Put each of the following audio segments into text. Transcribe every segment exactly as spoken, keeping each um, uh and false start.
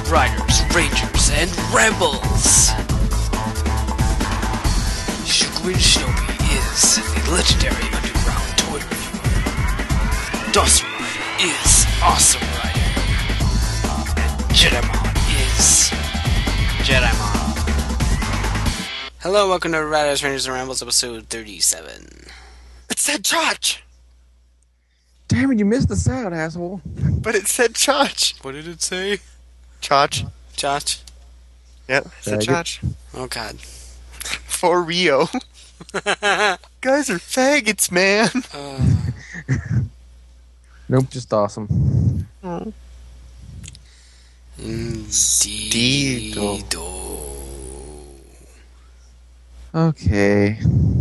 Riders, Rangers, and Rebels! Shukuin Shinobi is a legendary underground toy reviewer. Dawson Rider is Awesome Rider. And Jedimon is Jedimon. Hello, welcome to Riders, Rangers, and Rebels, episode thirty-seven. It said Chach! Damn it, you missed the sound, asshole. But it said Chach! What did it say? Chach. Chach? Yep, it said Faggot. Chach. Oh god. For Rio. Guys are faggots, man! uh, Nope, just awesome. Oh. Indeed. Okay.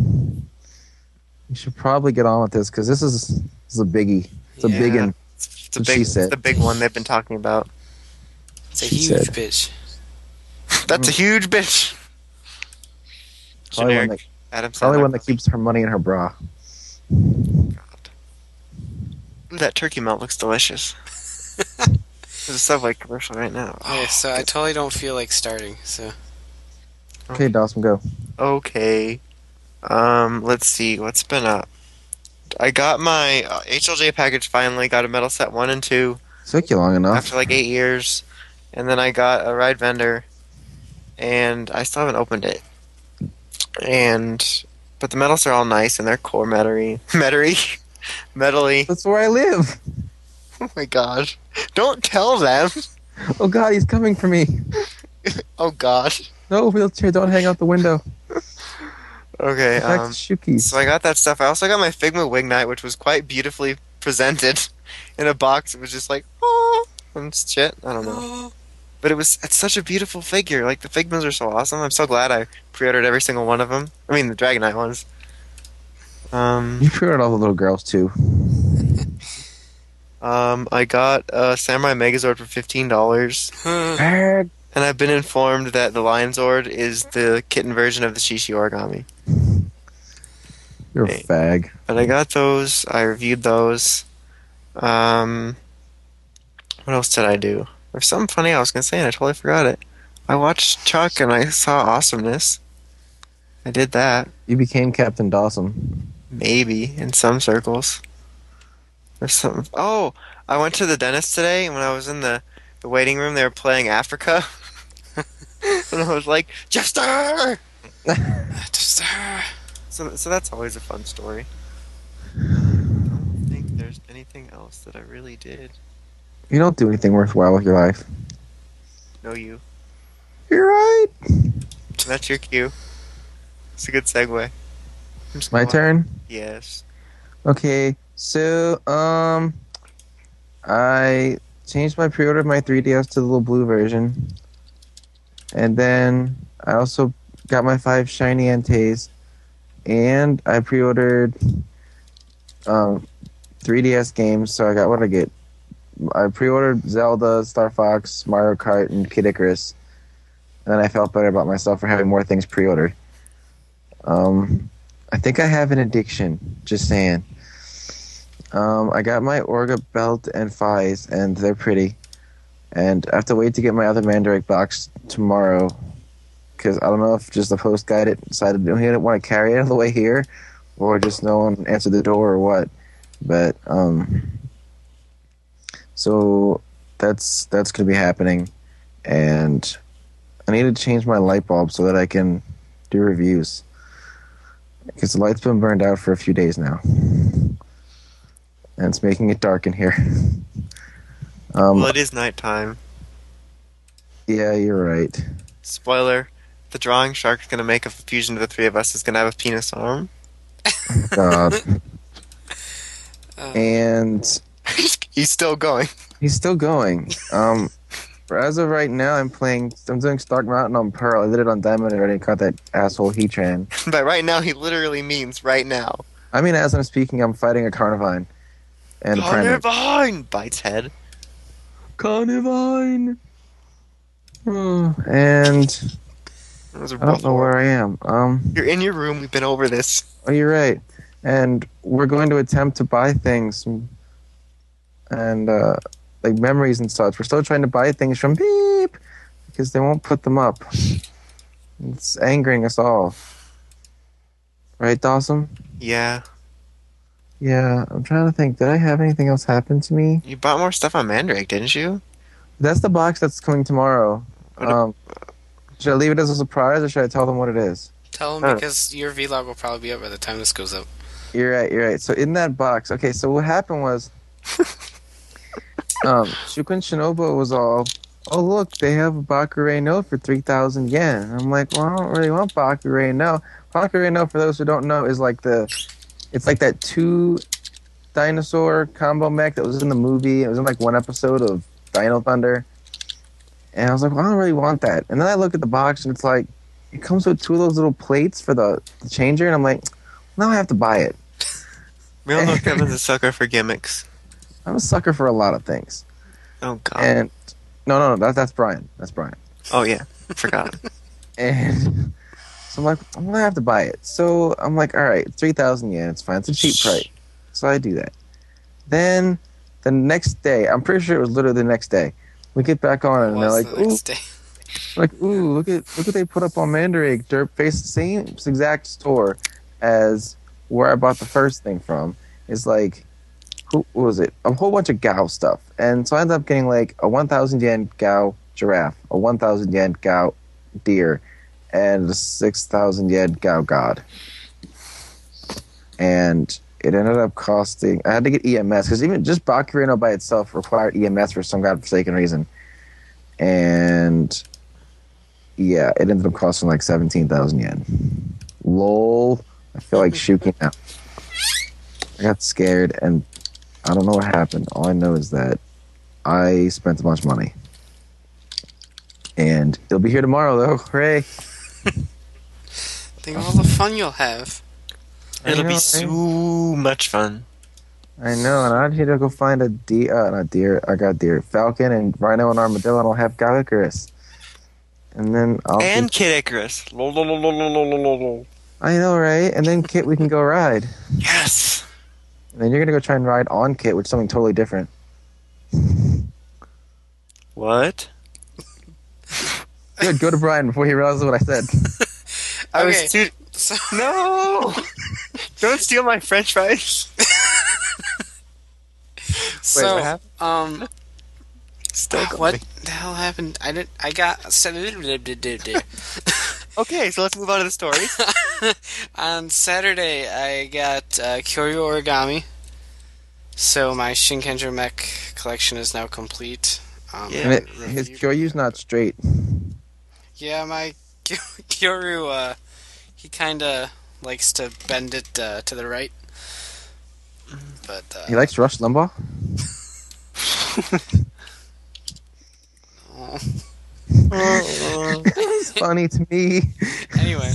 We should probably get on with this, because this is, this is a biggie. It's a Yeah. big one. It's a What big, she it's said. the big one they've been talking about. It's a She huge said. bitch. That's a huge bitch! Probably one Generic that, Adam probably Sandler. one that keeps her money in her bra. God. Ooh, that turkey melt looks delicious. There's a Subway commercial right now. Okay, so I totally don't feel like starting, so... Okay, Dawson, go. Okay. Um, let's see. What's been up? I got my uh, H L J package finally. Got a metal set one and two Took you long enough. after like eight years. And then I got a ride vendor. And I still haven't opened it. And... But the metals are all nice and they're core metally. Metally? Metally. That's where I live. Oh my god. Don't tell them! Oh god, he's coming for me. Oh god. No, wheelchair, don't hang out the window. Okay, Back um... to Shuki's. So I got that stuff. I also got my Figma Wignite, which was quite beautifully presented in a box. It was just like, oh, and shit. I don't know. But it was, it's such a beautiful figure. Like, the Figmas are so awesome. I'm so glad I pre-ordered every single one of them. I mean, the Dragonite ones. Um, You pre-ordered all the little girls, too. um, I got a Samurai Megazord for fifteen dollars. Bag. And I've been informed that the Lion Zord is the kitten version of the Shishi Origami. You're a Hey. fag. But I got those. I reviewed those. Um, what else did I do? There's something funny I was gonna say and I totally forgot it. I watched Chuck and I saw Awesomeness. I did that. You became Captain Dawson. Maybe in some circles. There's some. Oh, I went to the dentist today and when I was in the, the waiting room, they were playing Africa. And I was like, Jester! Just, uh, So, so that's always a fun story. I don't think there's anything else that I really did. You don't do anything worthwhile with your life. No, you. You're right. That's your cue. It's a good segue. I'm just My gonna- turn? Yes. Okay, so, um, I changed my pre-order of my three D S to the little blue version. And then I also got my five shiny Entei's. And I pre-ordered um, three D S games, so I got what I get. I pre-ordered Zelda, Star Fox, Mario Kart, and Kid Icarus. And then I felt better about myself for having more things pre-ordered. Um, I think I have an addiction, just saying. Um, I got my Orga belt and Fies, and they're pretty. And I have to wait to get my other Mandrake box tomorrow. Because I don't know if just the post guy decided he didn't want to carry it all the way here, or just no one answered the door or what. But, um... So, that's that's going to be happening. And I need to change my light bulb so that I can do reviews. Because the light's been burned out for a few days now. And it's making it dark in here. um, Well, it is nighttime. yeah, you're right. Spoiler: the drawing shark's gonna make a fusion of the three of us. Is gonna have a penis arm. God. uh, And He's still going. he's still going. Um, as of right now, I'm playing. I'm doing Stark Mountain on Pearl. I did it on Diamond already. And caught that asshole Heatran. But right now, he literally means right now. I mean, as I'm speaking, I'm fighting a Carnivine. And a Primeape. Carnivine bites head. Carnivine. Hmm, and Those are I don't both know where I am. Um, You're in your room. We've been over this. oh, you're right. And we're going to attempt to buy things. And uh, like memories and such. We're still trying to buy things from Beep because they won't put them up. It's angering us all. Right, Dawson? Yeah. Yeah, I'm trying to think. Did I have anything else happen to me? You bought more stuff on Mandrake, didn't you? That's the box that's coming tomorrow. What a- Um, should I leave it as a surprise or should I tell them what it is? Tell him Oh. because your vlog will probably be up by the time this goes up. You're right, you're right. So in that box, okay, so what happened was um Shukun Shinobu was all, oh look, they have a Bakure no for three thousand yen. And I'm like, well, I don't really want Bakure no. Bakure no, for those who don't know, is like the, it's like that two dinosaur combo mech that was in the movie. It was in like one episode of Dino Thunder. And I was like, well, I don't really want that. And then I look at the box and it's like, it comes with two of those little plates for the, the changer. And I'm like, now I have to buy it. We all know Kevin's a sucker for gimmicks. I'm a sucker for a lot of things. Oh, God. And no, no, no, that, that's Brian. That's Brian. Oh, yeah. Forgot. And so I'm like, I'm gonna have to buy it. So I'm like, all right, three thousand yen. It's fine. It's a cheap price. So I do that. Then the next day, I'm pretty sure it was literally the next day. We get back on it, and they're Was like, the ooh, next day. like, ooh, look at look what they put up on Mandrake. Dirt face, same exact store as where I bought the first thing from. It's like, who what was it? A whole bunch of Gao stuff. And so I ended up getting like a one thousand yen Gao giraffe, a one thousand yen Gao deer, and a six thousand yen Gao god. And it ended up costing, I had to get E M S, because even just Bakurino by itself required E M S for some godforsaken reason. And yeah, it ended up costing like seventeen thousand yen. Lol. I feel like shooking now. I got scared and I don't know what happened. All I know is that I spent a bunch of money. And it'll be here tomorrow though. Hooray. Think of all the fun you'll have. I It'll know, be right? so much fun. I know, and I need to go find a deer, uh, not deer, I got deer, falcon and rhino and armadillo, and I'll have Galacarus. And then I'll And be- Kid Icarus. Lol, lol, lol, lol, lol, lol, lol. I know, right? And then Kit, we can go ride. Yes! And then you're gonna go try and ride on Kit, which is something totally different. What? Good, go to Brian before he realizes what I said. I Okay. was too... So, No! Don't steal my french fries. so what happened? um, Still going. what the hell happened? I didn't. I got Okay, so let's move on to the story. on Saturday. I got uh, Kyoryu Origami. So my Shinkenger mech collection is now complete. Um, Yeah. And it, review- his Kyoryu's not straight. Yeah, my Kyoryu, uh, he kind of likes to bend it uh, to the right. But, uh, He likes Rush Limbaugh? oh. It's funny to me. Anyway,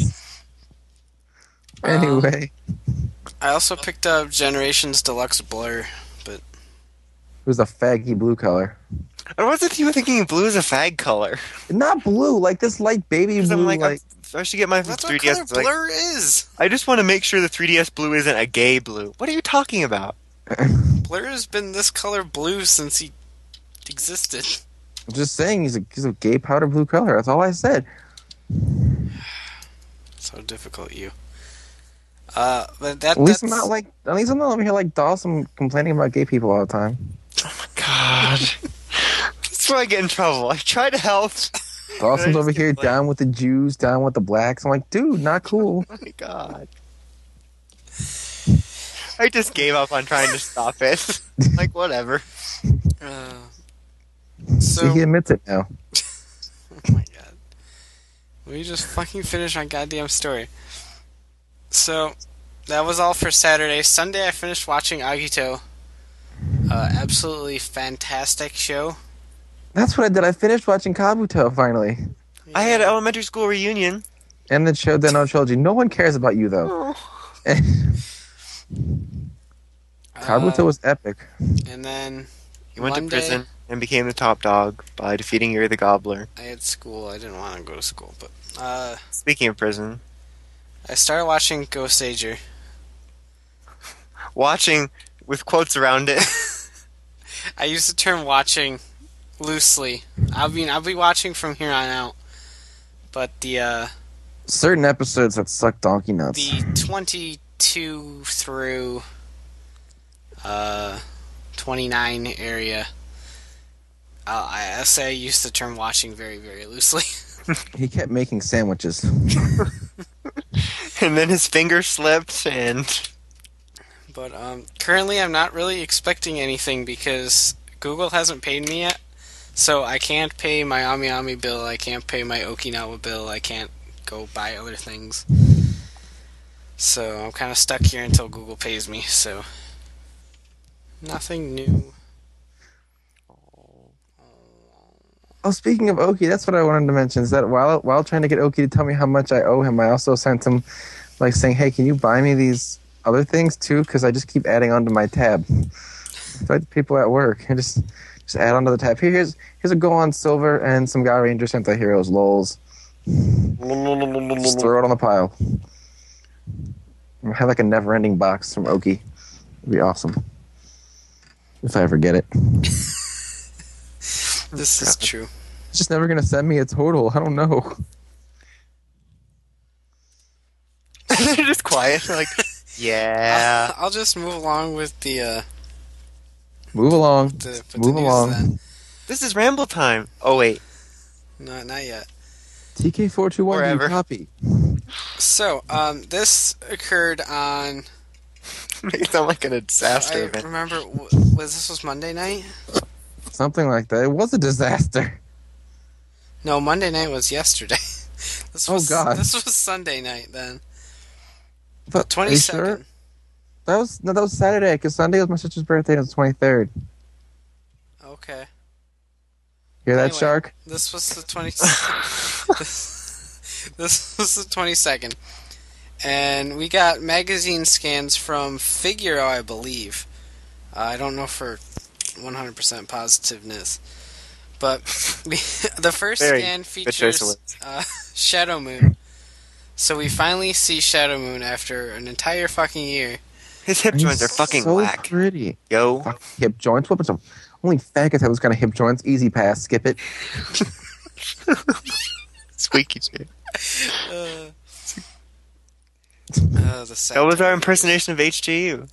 Anyway, I also picked up Generations Deluxe Blur. it was a faggy blue color. I wasn't even thinking blue is a fag color. Not blue, like this light baby Because blue. I'm like, like, I'm- I should get my That's three what D S. color It's like, Blur is. I just want to make sure the three D S blue isn't a gay blue. What are you talking about? Blur has been this color blue since he existed. I'm just saying, he's a he's a gay powder blue color. That's all I said. So difficult, you. Uh, but that, At least that's I'm not like. At least I'm not over here like Dawson complaining about gay people all the time. God. That's where I get in trouble. I try to help. Dawson's just over get here blamed. down with the Jews, down with the blacks. I'm like, dude, not cool. Oh my God. I just gave up on trying to stop it. Like, whatever. Uh, So so, he admits it now. oh my god. Will you just fucking finish my goddamn story? So, that was all for Saturday. Sunday, I finished watching Agito. Uh, absolutely fantastic show. That's what I did. I finished watching Kabuto finally, I had an elementary school reunion. and then showed that no trilogy. No one cares about you though. Oh. Kabuto Uh, was epic. and then He went Monday, to prison and became the top dog by defeating Yuri the Gobbler. I had school. I didn't want to go to school, but uh, Speaking of prison, I started watching Ghost Ager. watching with quotes around it. I use the term watching loosely. I mean, I'll be watching from here on out. But the uh, Certain episodes that suck donkey nuts. the twenty-two through uh, twenty-nine area, uh, I I say I use the term watching very, very loosely. He kept making sandwiches. And then his finger slipped, and But um, currently, I'm not really expecting anything because Google hasn't paid me yet. So I can't pay my Ami Ami bill, I can't pay my Okinawa bill, I can't go buy other things. So I'm kind of stuck here until Google pays me, so nothing new. Oh, speaking of Oki, that's what I wanted to mention. Is that while while trying to get Oki to tell me how much I owe him, I also sent him, like, saying, "Hey, can you buy me these other things too? Because I just keep adding onto my tab." So like people at work, I just just add onto the tab. Here, here's here's a Gohan Silver and some Guy Ranger Sentai Heroes. Lols. Just throw it on the pile. I have like a never-ending box from Oki. It'd be awesome if I ever get it. This is true. It's just never gonna send me a total. I don't know. they're just quiet. Like, yeah. I'll, I'll just move along with the uh, Move along. the, with Move the news along. then. This is ramble time. Oh wait, No, not yet. T K four two one, Forever. copy. So, um, this occurred on. make it sound like a disaster I event. remember. w- Was this was Monday night? Something like that. It was a disaster. No, Monday night was yesterday. This Oh, was, God. This was Sunday night then. But, Twenty are you second. sure? That was no, that was Saturday because Sunday was my sister's birthday. And it was twenty third. Okay. Hear that, Anyway. shark? This was the twenty. this, this was the twenty second, and we got magazine scans from Figaro, I believe. Uh, I don't know for one hundred percent positiveness, but we, the first Very scan good choice of features words. uh, Shadow Moon. So we finally see Shadow Moon after an entire fucking year. His hip joints are He's fucking so whack. pretty. Yo. Fuck hip joints. What was some only faggots have those kind of hip joints? Easy pass. Skip it. Squeaky chair. Uh, uh, the That was our sad- impersonation of H G U.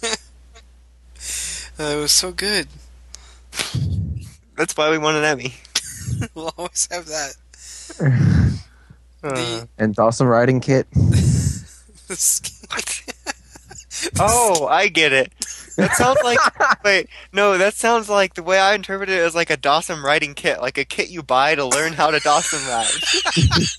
Uh, it was so good. That's why we won an Emmy. We'll always have that. Uh, The- And Dawson riding kit. The skin- oh, I get it. That sounds like wait, no, that sounds like the way I interpret it is like a Dawson riding kit, like a kit you buy to learn how to Dawson ride.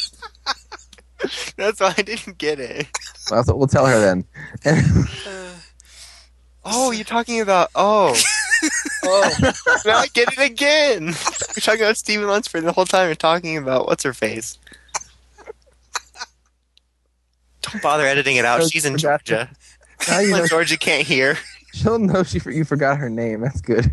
That's why I didn't get it. Well, that's what we'll tell her then. Uh, Oh, you're talking about oh. Oh, now I get it again. You're talking about Steven Lunsford the whole time. You're talking about what's her face. Don't bother editing it out. She's in Forgot. Georgia. Now you know Georgia can't hear. she'll know she you forgot her name. That's good.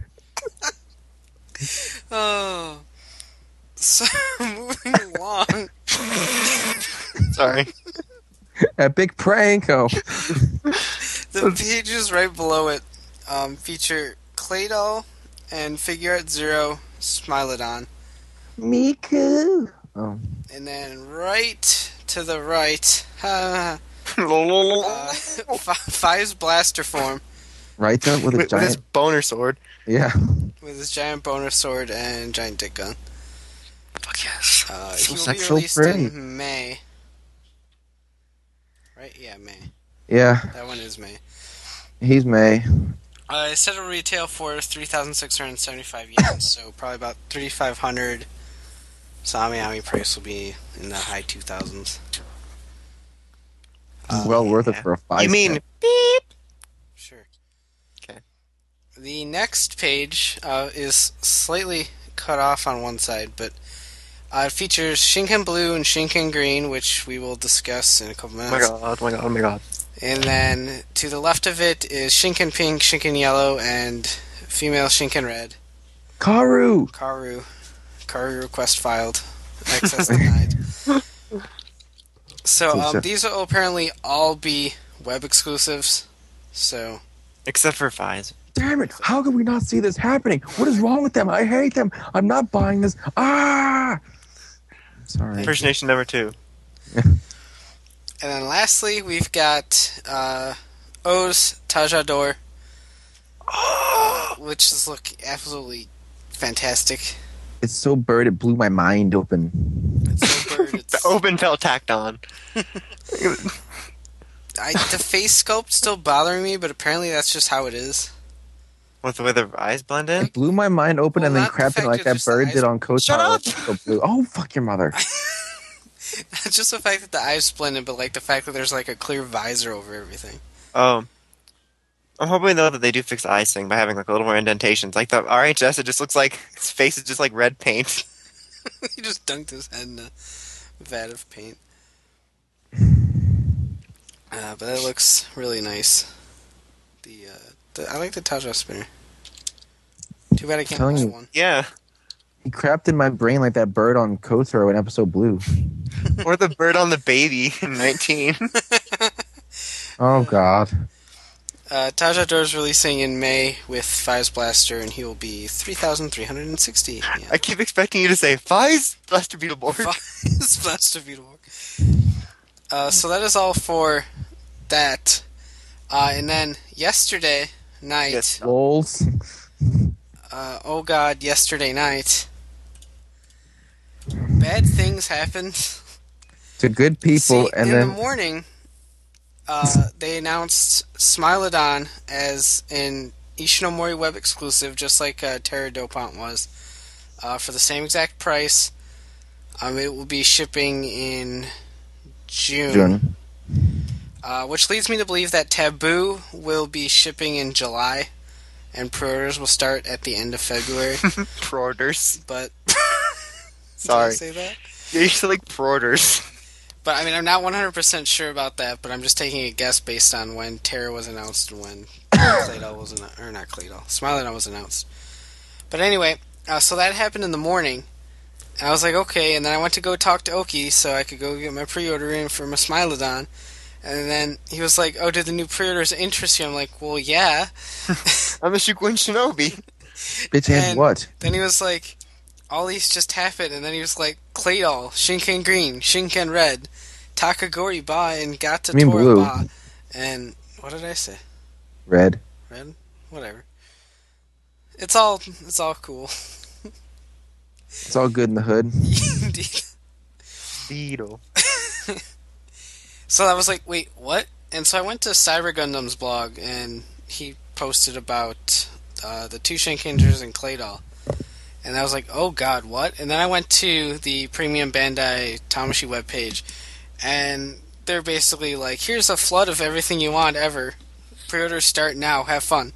oh. So, moving along. Sorry. Epic prank. Oh, The pages right below it um, feature Claydol and Figure Art Zero Smilodon. Miku. Oh, And then right to the right, uh, uh, Five's blaster form right there with a with, with his giant. boner sword. Yeah. with his giant boner sword and giant dick gun. Fuck yes. Uh, So he will sexual be released pretty. in May. Right? Yeah, May. Yeah. That one is May. He's May. Uh, it said it'll retail for three thousand six hundred seventy-five yen, so probably about thirty-five hundred. So Ami Ami price will be in the high two thousands. It's well worth it yeah. for a five. You mean cent. beep? Sure. Okay. The next page uh, is slightly cut off on one side, but uh, it features Shinken Blue and Shinken Green, which we will discuss in a couple Oh my minutes. god, oh my god, oh my god. And then to the left of it is Shinken Pink, Shinken Yellow, and female Shinken Red. Karu. Karu. Karu request filed. Access denied. So um, these will apparently all be web exclusives. So Except for Fies. Damn it! How can we not see this happening? What is wrong with them? I hate them. I'm not buying this. Ah! Sorry. Impersonation number two. And then lastly, we've got uh, O's Tajador, uh, which is look absolutely fantastic. It's so bird, it blew my mind open. It's so bird. The It's, open felt tacked on. I, the face sculpt's still bothering me, but apparently that's just how it is. With the way the eyes blend in? It blew my mind open Well, and then not the crept in fact like that that just the bird eyes- did on Kotaro. Shut up! So blue. Oh, fuck your mother. Just the fact that the eyes blended, but like the fact that there's like a clear visor over everything. Oh. I'm hoping, though, that they do fix the eyes thing by having like a little more indentations. Like the R H S, it just looks like his face is just like red paint. He just dunked his head in a vat of paint. Uh, but that looks really nice. The, uh, the I like the Taja spinner. Too bad I can't Telling use you. one. Yeah. He crapped in my brain like that bird on Kotaro in episode Blue. Or the bird on the baby in nineteen. Oh, God. Uh, Tajador is releasing in May with Fives Blaster, and he will be three thousand three hundred sixty. Yeah. I keep expecting you to say, Fies Blaster Beetleborg. Fives Blaster Beetleborg. Uh, so that is all for that. Uh, and then yesterday night, Yes. Lols. uh, oh god, yesterday night, bad things happened. To good people, See, and in then the morning, uh, they announced Smilodon as an Ishinomori web exclusive, just like uh, Terra Dopant was, uh, for the same exact price. Um, it will be shipping in June, June. Uh, which leads me to believe that Taboo will be shipping in July, and pre-orders will start at the end of February. Pro-orders. But Sorry. did I say that? You're used to like pro-orders. But I mean, I'm not one hundred percent sure about that, but I'm just taking a guess based on when Terra was announced and when Claydol was announced. Or not Claydol, Smilodon was announced. But anyway, uh, so that happened in the morning. And I was like, okay, and then I went to go talk to Oki so I could go get my pre-order in for my Smilodon. And then he was like, oh, did the new pre-orders interest you? I'm like, well, yeah. I'm a Shukuin Shinobi. Bitch, and and- what? Then he was like, all these just happened, and then he was like, Claydol, Shinken Green, Shinken Red, Takagori Ba, and Gata I mean Tora blue. Ba. And what did I say? Red. Red? Whatever. It's all it's all cool. It's all good in the hood. Indeed. Beetle. So I was like, wait, what? And so I went to Cyber Gundam's blog, and he posted about uh, the two Shinkengers and Claydol. And I was like, oh god, what? And then I went to the Premium Bandai Tamashi webpage, and they're basically like, here's a flood of everything you want ever. Pre-orders start now, have fun.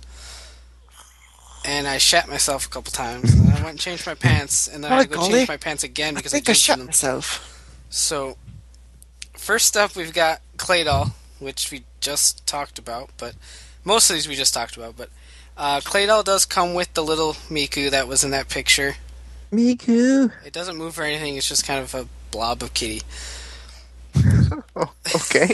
And I shat myself a couple times, and then I went and changed my pants, and then I had to go Golly. change my pants again because I, I think I jumped shot in them. myself. So, first up, we've got Claydol, which we just talked about, but most of these we just talked about. But uh, Claydol does come with the little Miku that was in that picture. Miku. It doesn't move or anything; it's just kind of a blob of kitty. Oh, okay.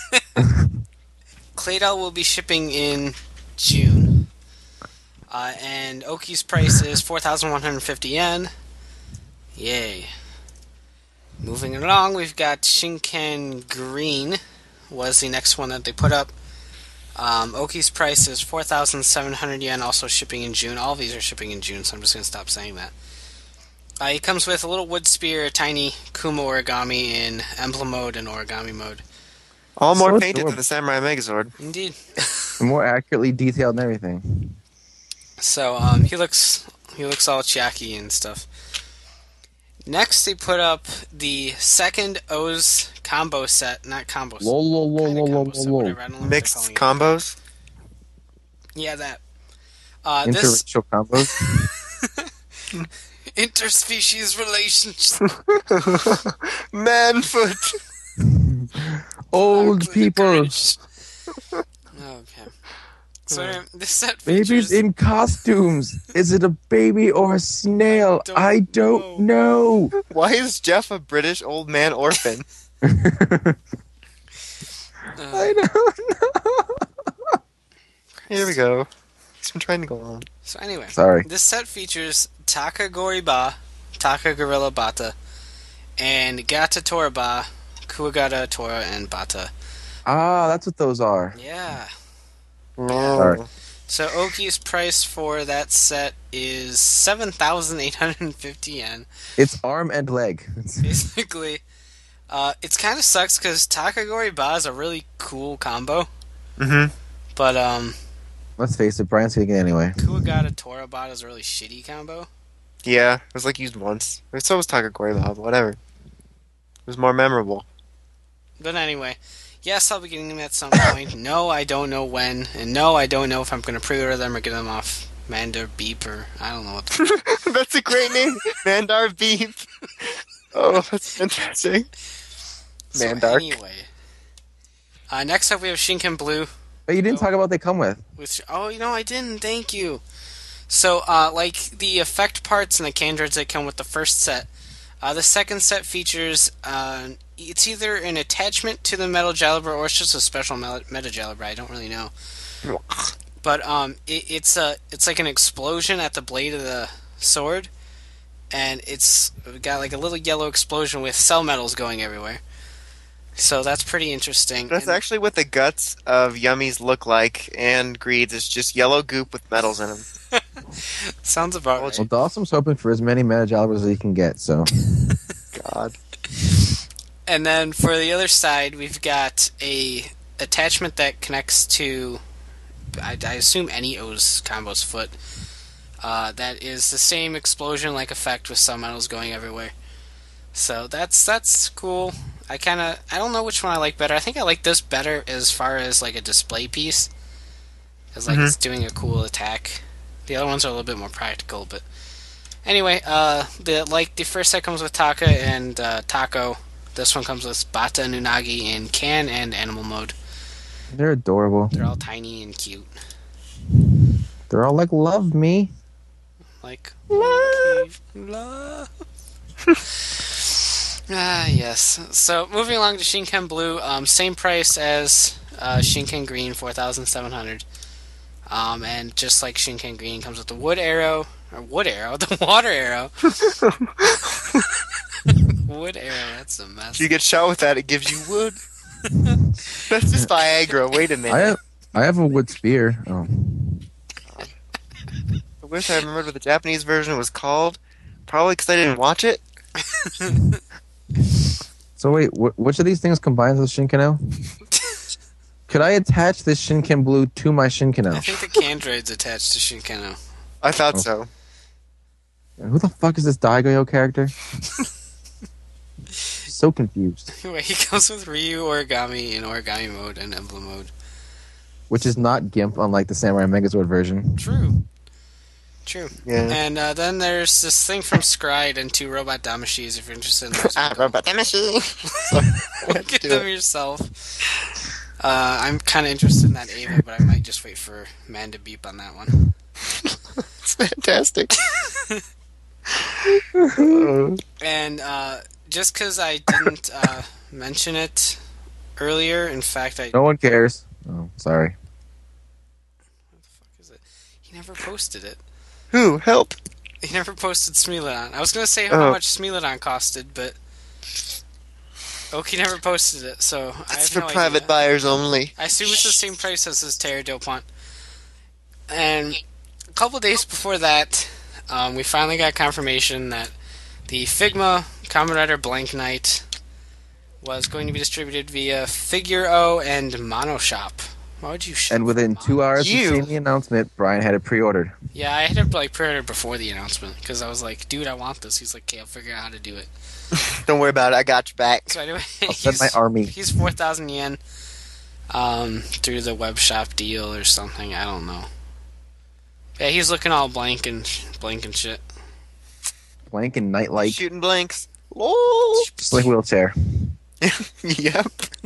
Claydol will be shipping in June, uh, and Oki's price is four thousand one hundred fifty yen. Yay! Moving along, we've got Shinken Green. Was the next one that they put up. Um, Oki's price is four thousand seven hundred yen, also shipping in June. All of these are shipping in June, so I'm just going to stop saying that. Uh, he comes with a little wood spear, a tiny Kuma origami in emblem mode and origami mode. All more So painted adorable. than the Samurai Megazord. Indeed. More accurately detailed and everything. So um, he looks he looks all chiaki and stuff. Next, they put up the second O's combo set, not combo set. Lol, lol, lol, kinda lol, combo lol, set, lol. whatever, I don't know what they're Mixed calling it. combos. Yeah, that. Uh, this Interracial combos. interspecies relations. Manfoot. Old people. Okay. So anyway, this set Babies features in costumes. Is it a baby or a snail? Don't I don't know. Why is Jeff a British old man orphan? uh, I don't know. Here we go. I'm trying to go on. So anyway, Sorry. this set features Taka Goriba, Taka Gorilla Bata, and Gata Toraba, Kuwagata Tora, and Bata. Ah, that's what those are. Yeah. Sorry. No. So Oki's price for that set is seven thousand eight hundred fifty yen. It's arm and leg. It's- Basically, uh, it's kind of sucks because Takagori Ba is a really cool combo, Mm-hmm. but um, Let's face it, Brian's taking it anyway. Kuwagata Tora Bot is a really shitty combo. Yeah, it was like used once. So was Takagori Lava, whatever. It was more memorable. But anyway, yes, I'll be getting them at some point. No, I don't know when, and no, I don't know if I'm going to pre-order them or get them off Mandar Beep or I don't know what. The That's a great name. Mandar Beep. Oh, that's fantastic. So Mandar. anyway, uh, next up we have Shinken Blue. But you didn't Oh. talk about what they come with. Which, oh, you know, I didn't. Thank you. So, uh, like the effect parts and the Candroids that come with the first set, uh, the second set features uh, it's either an attachment to the Metal Jalibra or it's just a special Meta Jalibra. I don't really know. But um, it, it's a it's like an explosion at the blade of the sword, and it's got like a little yellow explosion with cell metals going everywhere. So that's pretty interesting. That's And- actually what the guts of Yummies look like, and Greed's is just yellow goop with metals in them. sounds about right. Well, Dawson's hoping for as many Meta Jalibras as he can get, so. God. And then for the other side, we've got a attachment that connects to, I, I assume, any O's combo's foot. Uh, that is the same explosion-like effect with some metals going everywhere. So that's that's cool. I kind of I don't know which one I like better. I think I like this better as far as like a display piece, as like Mhm. it's doing a cool attack. The other ones are a little bit more practical, but anyway, uh, the like the first set comes with Taka and uh, Taco. This one comes with Bata and Unagi in can and animal mode. They're adorable. They're all tiny and cute. They're all like, love me. Like love, love. Ah, yes. So moving along to Shinken Blue, um, same price as uh, Shinken Green, four thousand seven hundred. Um, and just like Shinken Green, comes with the wood arrow or wood arrow, the water arrow. Wood arrow. That's a mess. If you get shot with that, it gives you wood. That's just Viagra. Wait a minute. I have, I have a wood spear. Oh. I wish I remembered what the Japanese version was called. Probably because I didn't watch it. So wait, wh- which of these things combines with Shinkano? Could I attach this Shinken Blue to my I Shinkano? think the Candroid's attached to Shinkeno. I thought Oh. so. Who the fuck is this Daigoyo character? So confused. Anyway, he comes with Ryu Origami in Origami mode and Emblem mode. Which is not GIMP, unlike the Samurai Megazord version. True. True. Yeah. And uh, then there's this thing from Scride and two Robot Damashis if you're interested in those. Ah, Robot Damacy. Get them yourself. Uh, I'm kind of interested in that Ava, but I might just wait for Man to beep on that one. It's fantastic. Uh, And uh, just because I didn't uh, mention it earlier, in fact, I... No one cares. Oh, sorry. What the fuck is it? He never posted it. Who? Help. He never posted Smilodon. I was going to say how Oh. much Smilodon costed, but... Oki never posted it, so I That's have for no private idea. buyers only. I assume it's the same price as his Terra Dopont. And a couple days before that, um, we finally got confirmation that the Figma Kamen Rider Blank Knight was going to be distributed via Figure O and Monoshop. Why would you shop And within for two Mono- hours You. of seeing the announcement, Brian had it pre-ordered. Yeah, I had it like pre-ordered before the announcement because I was like, dude, I want this. He's like, okay, I'll figure out how to do it. Don't worry about it. I got your back. So anyway, I'll send he's, my army. he's four thousand yen um, through the web shop deal or something. I don't know. Yeah, he's looking all blank and blank and shit. Blank and night-like. Shooting blanks. Lol. Just like wheelchair. Yep.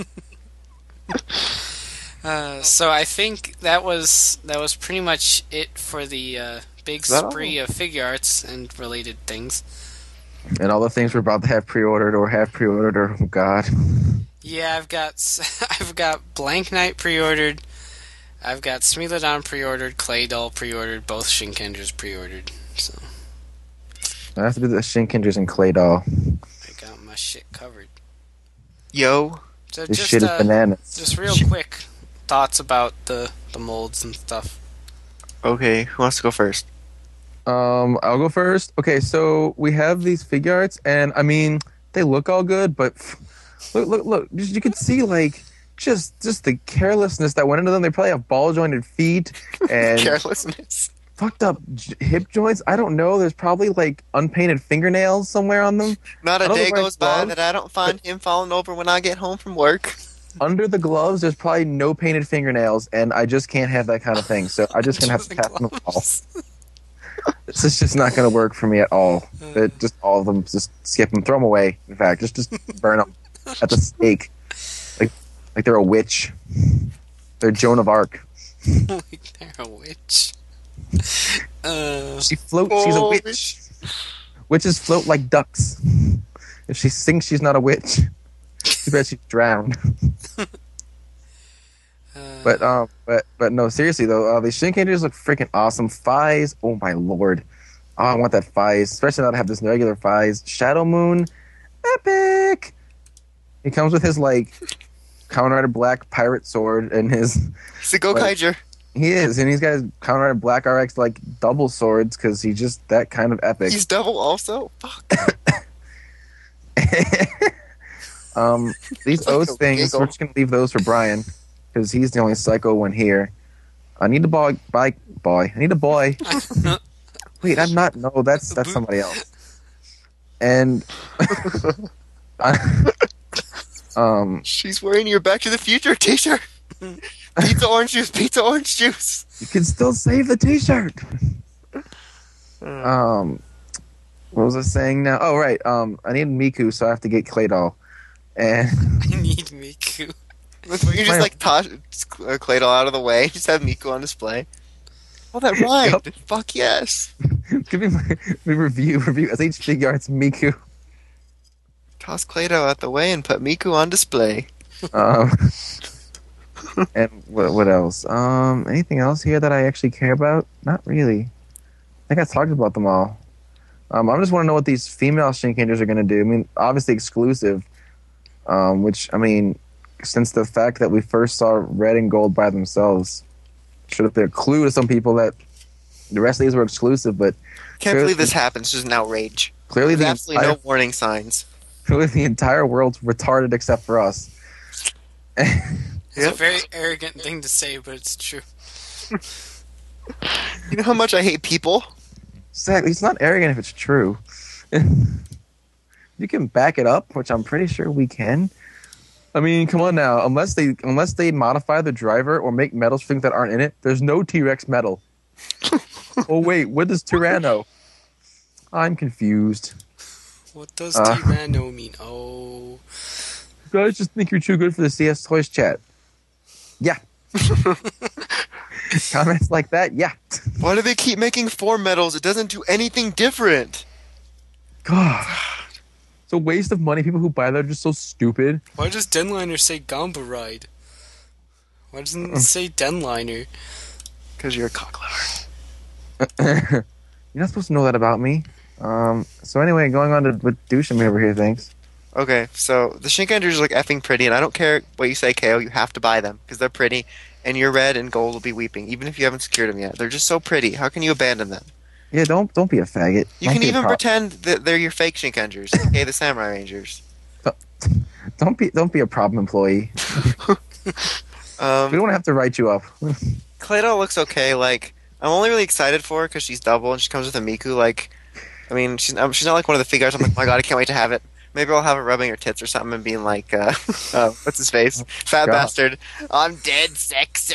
Uh, so I think that was that was pretty much it for the uh, big Is that all? spree of figure arts and related things. And all the things we're about to have pre-ordered or have pre-ordered or, oh god. Yeah, I've got s- I've got Blank Knight pre-ordered. I've got Smilodon pre-ordered, Claydol pre-ordered, both Shinkenders pre-ordered. So I have to do the Shinkinders and Claydol. I got my shit covered. Yo. So This just, shit is uh, bananas. just real quick thoughts about the, the molds and stuff. Okay, who wants to go first? Um, I'll go first. Okay, so we have these figure arts, and I mean, they look all good, but look, look, look! Just, you can see like just just the carelessness that went into them. They probably have ball jointed feet and Carelessness. fucked up j- hip joints. I don't know. There's probably like unpainted fingernails somewhere on them. Not I a don't day know where goes by gloves- that I don't find him falling over when I get home from work. Under the gloves, there's probably no painted fingernails, and I just can't have that kind of thing. So I just gonna have to Under the pass them all. gloves. This is just not going to work for me at all. It, just all of them, just skip them, throw them away. In fact, just just burn them at the stake, like like they're a witch. They're Joan of Arc. Like they're a witch. Uh, She floats. She's a Oh, witch. Witches float like ducks. If she thinks she's not a witch, too bad she's drowned. uh, But um, but but no, seriously though, uh, the Shinkenders look freaking awesome. Fies, oh my lord, oh, I want that Fies, especially now to have this regular Fies. Shadow Moon, epic. He comes with his like Kamen Rider Black pirate sword and his He's a Go Like- Kaiger. he is, and he's got his Kamen Rider Black R X like double swords because he's just that kind of epic. He's double also. Fuck. um, these Psycho O's things, giggle. we're just gonna leave those for Brian because he's the only psycho one here. I need a boy, boy, boy. I need a boy. Wait, I'm not. No, that's that's somebody else. And I, um, She's wearing your Back to the Future t-shirt. Pizza orange juice. Pizza orange juice. you can still save the T-shirt. Uh, Um, what was I saying now? Oh, right. Um, I need Miku, so I have to get Claydol. And I need Miku. we can just like toss uh, Claydol out of the way. Just have Miku on display. Oh, that rhymed. Yep. Fuck yes. give me my, my review. Review as each figure arts Miku. Toss Claydol out the way and put Miku on display. Um, and what what else? Um, anything else here that I actually care about? Not really. I think I talked about them all. Um, I just want to know what these female Shinkenders are going to do. I mean, obviously exclusive. Um, which I mean, since the fact that we first saw red and gold by themselves, should have been a clue to some people that the rest of these were exclusive. But Can't Clearly- believe this happens. It's just an outrage. clearly, There's the absolutely entire, no warning signs. clearly the entire world's retarded except for us. It's Yep. a very arrogant thing to say, but it's true. You know how much I hate people? Exactly. It's not arrogant if it's true. You can back it up, which I'm pretty sure we can. I mean, come on now. Unless they unless they modify the driver or make metals for things that aren't in it, there's no T-Rex metal. Oh wait, what does Tyranno? I'm confused. What does Uh. Tyranno mean? Oh. You guys just think you're too good for the C S Toys chat. Yeah. Comments like that, yeah. Why do they keep making form metals? It doesn't do anything different. God. It's a waste of money. People who buy that are just so stupid. Why does Denliner say Gamba Ride? Why doesn't Mm. it say Denliner? Because you're a cocklover. You're not supposed to know that about me. Um, so anyway, going on to what Doucham over here thinks. Okay, so the Shinkenders look effing pretty, and I don't care what you say, K O. You have to buy them because they're pretty, and your red and gold will be weeping, even if you haven't secured them yet. They're just so pretty. How can you abandon them? Yeah, don't don't be a faggot. You Don't can be a even pro- pretend that they're your fake Shinkenders, aka the Samurai Rangers. Don't be don't be a problem employee. We Um, don't have to write you up. Claydol looks okay. Like, I'm only really excited for her because she's double and she comes with a Miku. Like, I mean, she's um, she's not like one of the figures. I'm like, oh my god, I can't wait to have it. Maybe I'll have her rubbing her tits or something and being like, uh, uh what's his face? Fat God. bastard. I'm dead sexy.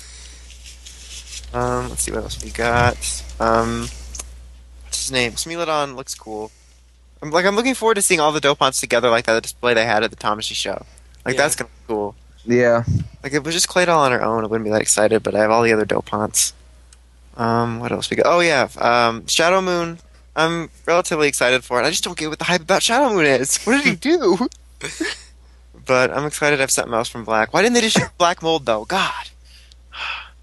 Um, let's see what else we got. Um, what's his name? Smilodon looks cool. I'm like, I'm looking forward to seeing all the Dopants together like that. The display they had at the Thomasy show. Like, Yeah. that's gonna be cool. Yeah. Like, if it was just Claydol on her own, I wouldn't be that excited, but I have all the other Dopants. Um, what else we got? Oh, yeah, um, Shadow Moon. I'm relatively excited for it. I just don't get what the hype about Shadow Moon is. What did he do? But I'm excited to have something else from Black. Why didn't they just shoot Black Mold, though? God.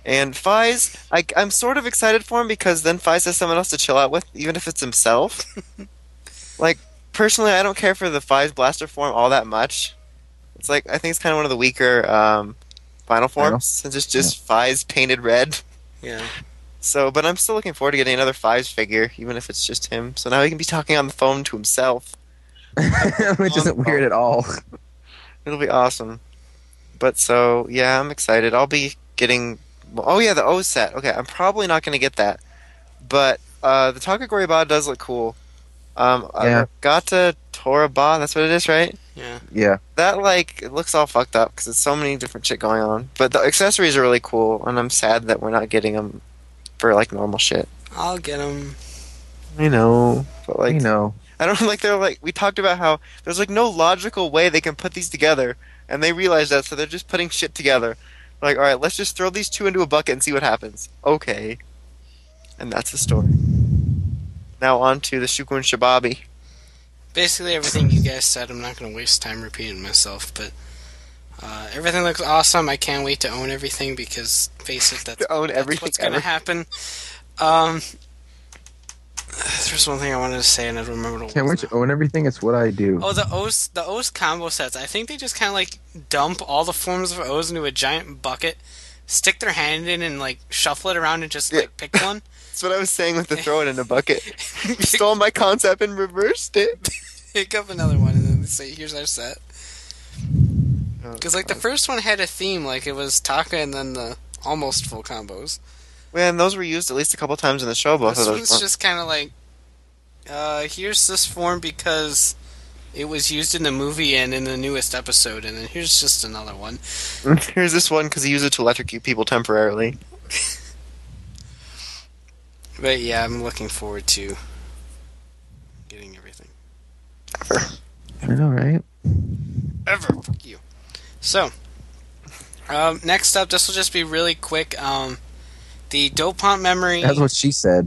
And Fize, I, I'm sort of excited for him because then Fize has someone else to chill out with, even if it's himself. Like, personally, I don't care for the Fize blaster form all that much. It's like, I think it's kind of one of the weaker um, final forms, since it's just Fize painted red. Yeah. So, but I'm still looking forward to getting another Fize figure, even if it's just him. So now he can be talking on the phone to himself. Which isn't weird at all. It'll be awesome. But so, yeah, I'm excited. I'll be getting... Oh, yeah, the O set. Okay, I'm probably not going to get that. But uh, the Takagori Ba does look cool. Um, Yeah. Gata Tora Ba, that's what it is, right? Yeah. Yeah. That, like, it looks all fucked up because there's so many different shit going on. But the accessories are really cool, and I'm sad that we're not getting them for, like, normal shit. I'll get him. I know. But, like... you know. I don't like they're like we talked about how there's like no logical way they can put these together, and they realize that, so they're just putting shit together. Like, all right, let's just throw these two into a bucket and see what happens. Okay, and that's the story. Now on to the Shukun Shababi. Basically everything you guys said. I'm not going to waste time repeating myself, but uh, everything looks awesome. I can't wait to own everything because, face it, that's, To own that's everything what's going to ever. happen. Um, there's one thing I wanted to say and I don't remember what it Can't was wait now. to own everything. It's what I do. Oh, the O's, the O's combo sets. I think they just kind of like dump all the forms of O's into a giant bucket, stick their hand in and like shuffle it around and just Yeah. like pick one. That's what I was saying with the throw it in a bucket. You stole my concept and reversed it. Pick up another one and then say, "Here's our set." Oh, Because like the first one had a theme, like it was Taka and then the almost full combos. Man, those were used at least a couple times in the show. Both This of one's those. just kind of like, uh, here's this form because it was used in the movie and in the newest episode, and then here's just another one. Here's this one because he used it to electrocute people temporarily. But yeah, I'm looking forward to getting everything. I know, right? Ever. Fuck you. So, um, next up, this will just be really quick. Um, the Dopant memory. That's what she said.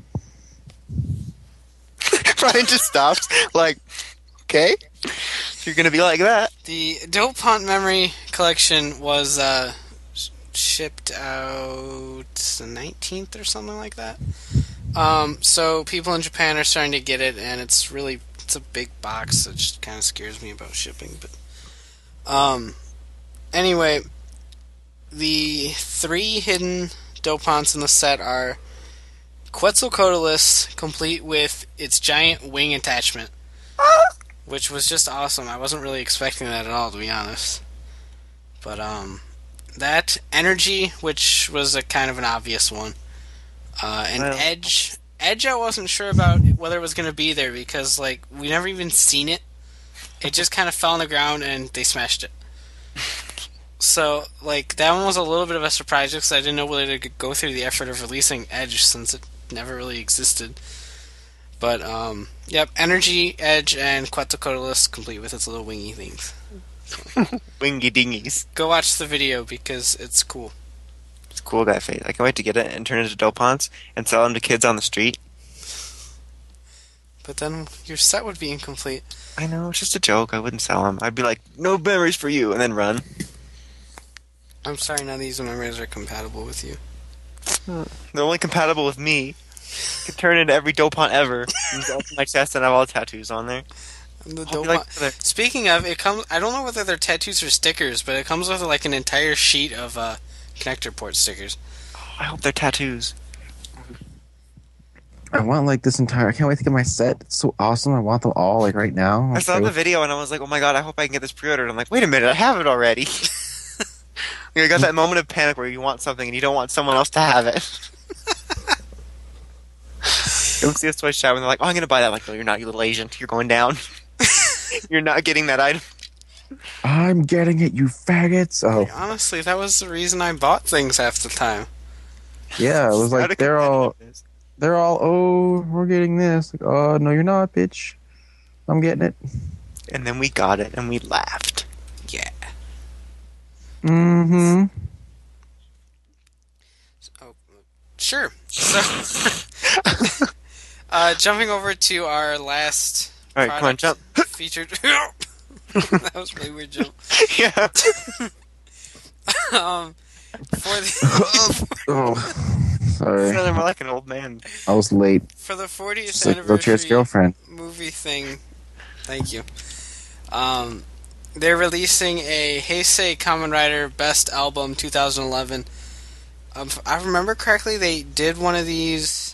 Brian just stops. Like, okay, if you're gonna be like that. The Dopant memory collection was uh, sh- shipped out the nineteenth or something like that. Um, so people in Japan are starting to get it, and it's really it's a big box, which kind of scares me about shipping. But um, anyway, the three hidden Dopants in the set are Quetzalcoatlus, complete with its giant wing attachment, which was just awesome. I wasn't really expecting that at all, to be honest. But um, that Energy, which was a kind of an obvious one, uh, and Well. Edge. Edge, I wasn't sure about whether it was going to be there because like we never even seen it. It just kind of fell on the ground and they smashed it. So like that one was a little bit of a surprise because I didn't know whether they could go through the effort of releasing Edge since it never really existed. But um, yep, Energy, Edge, and Quetzalcoatlus complete with its little wingy things. Wingy dingies. Go watch the video because it's cool. It's a cool guy face. I can't wait to get it and turn it into Dopants and sell them to kids on the street. But then your set would be incomplete. I know, it's just a joke. I wouldn't sell them. I'd be like, no memories for you, and then run. I'm sorry, none of these memories are compatible with you. They're only compatible with me. I could turn into every Dopant ever. And it's up to my chest and I have all the tattoos on there. And the I'll be Dopant- like, "There." Speaking of, it comes. I don't know whether they're tattoos or stickers, but it comes with like an entire sheet of uh, connector port stickers. I hope they're tattoos. I want like this entire. I can't wait to get my set. It's so awesome. I want them all like right now. I saw the video and I was like, oh my god, I hope I can get this pre-ordered. I'm like, wait a minute, I have it already. You got that moment of panic where you want something and you don't want someone else to have it. Go see us toy shop and they're like, oh, I'm going to buy that. I'm like, no, you're not, you little Asian. You're going down. You're not getting that item. I'm getting it, you faggots. Oh Honestly, that was the reason I bought things half the time. yeah, it was Out like of they're all competitiveness. they're all. Oh, we're getting this. Like, oh no, you're not, bitch. I'm getting it. And then we got it and we laughed. Yeah. Mm-hmm. Oh, sure. So, uh, jumping over to our last All right, come on, jump. featured. That was a really weird jump. Yeah. um, for the Oh, sorry. Sounded more like an old man. I was late. for the fortieth Just like wheelchair's anniversary girlfriend. movie thing. Thank you. Um, they're releasing a Heisei Kamen Rider Best Album twenty eleven. Um, if I remember correctly, they did one of these.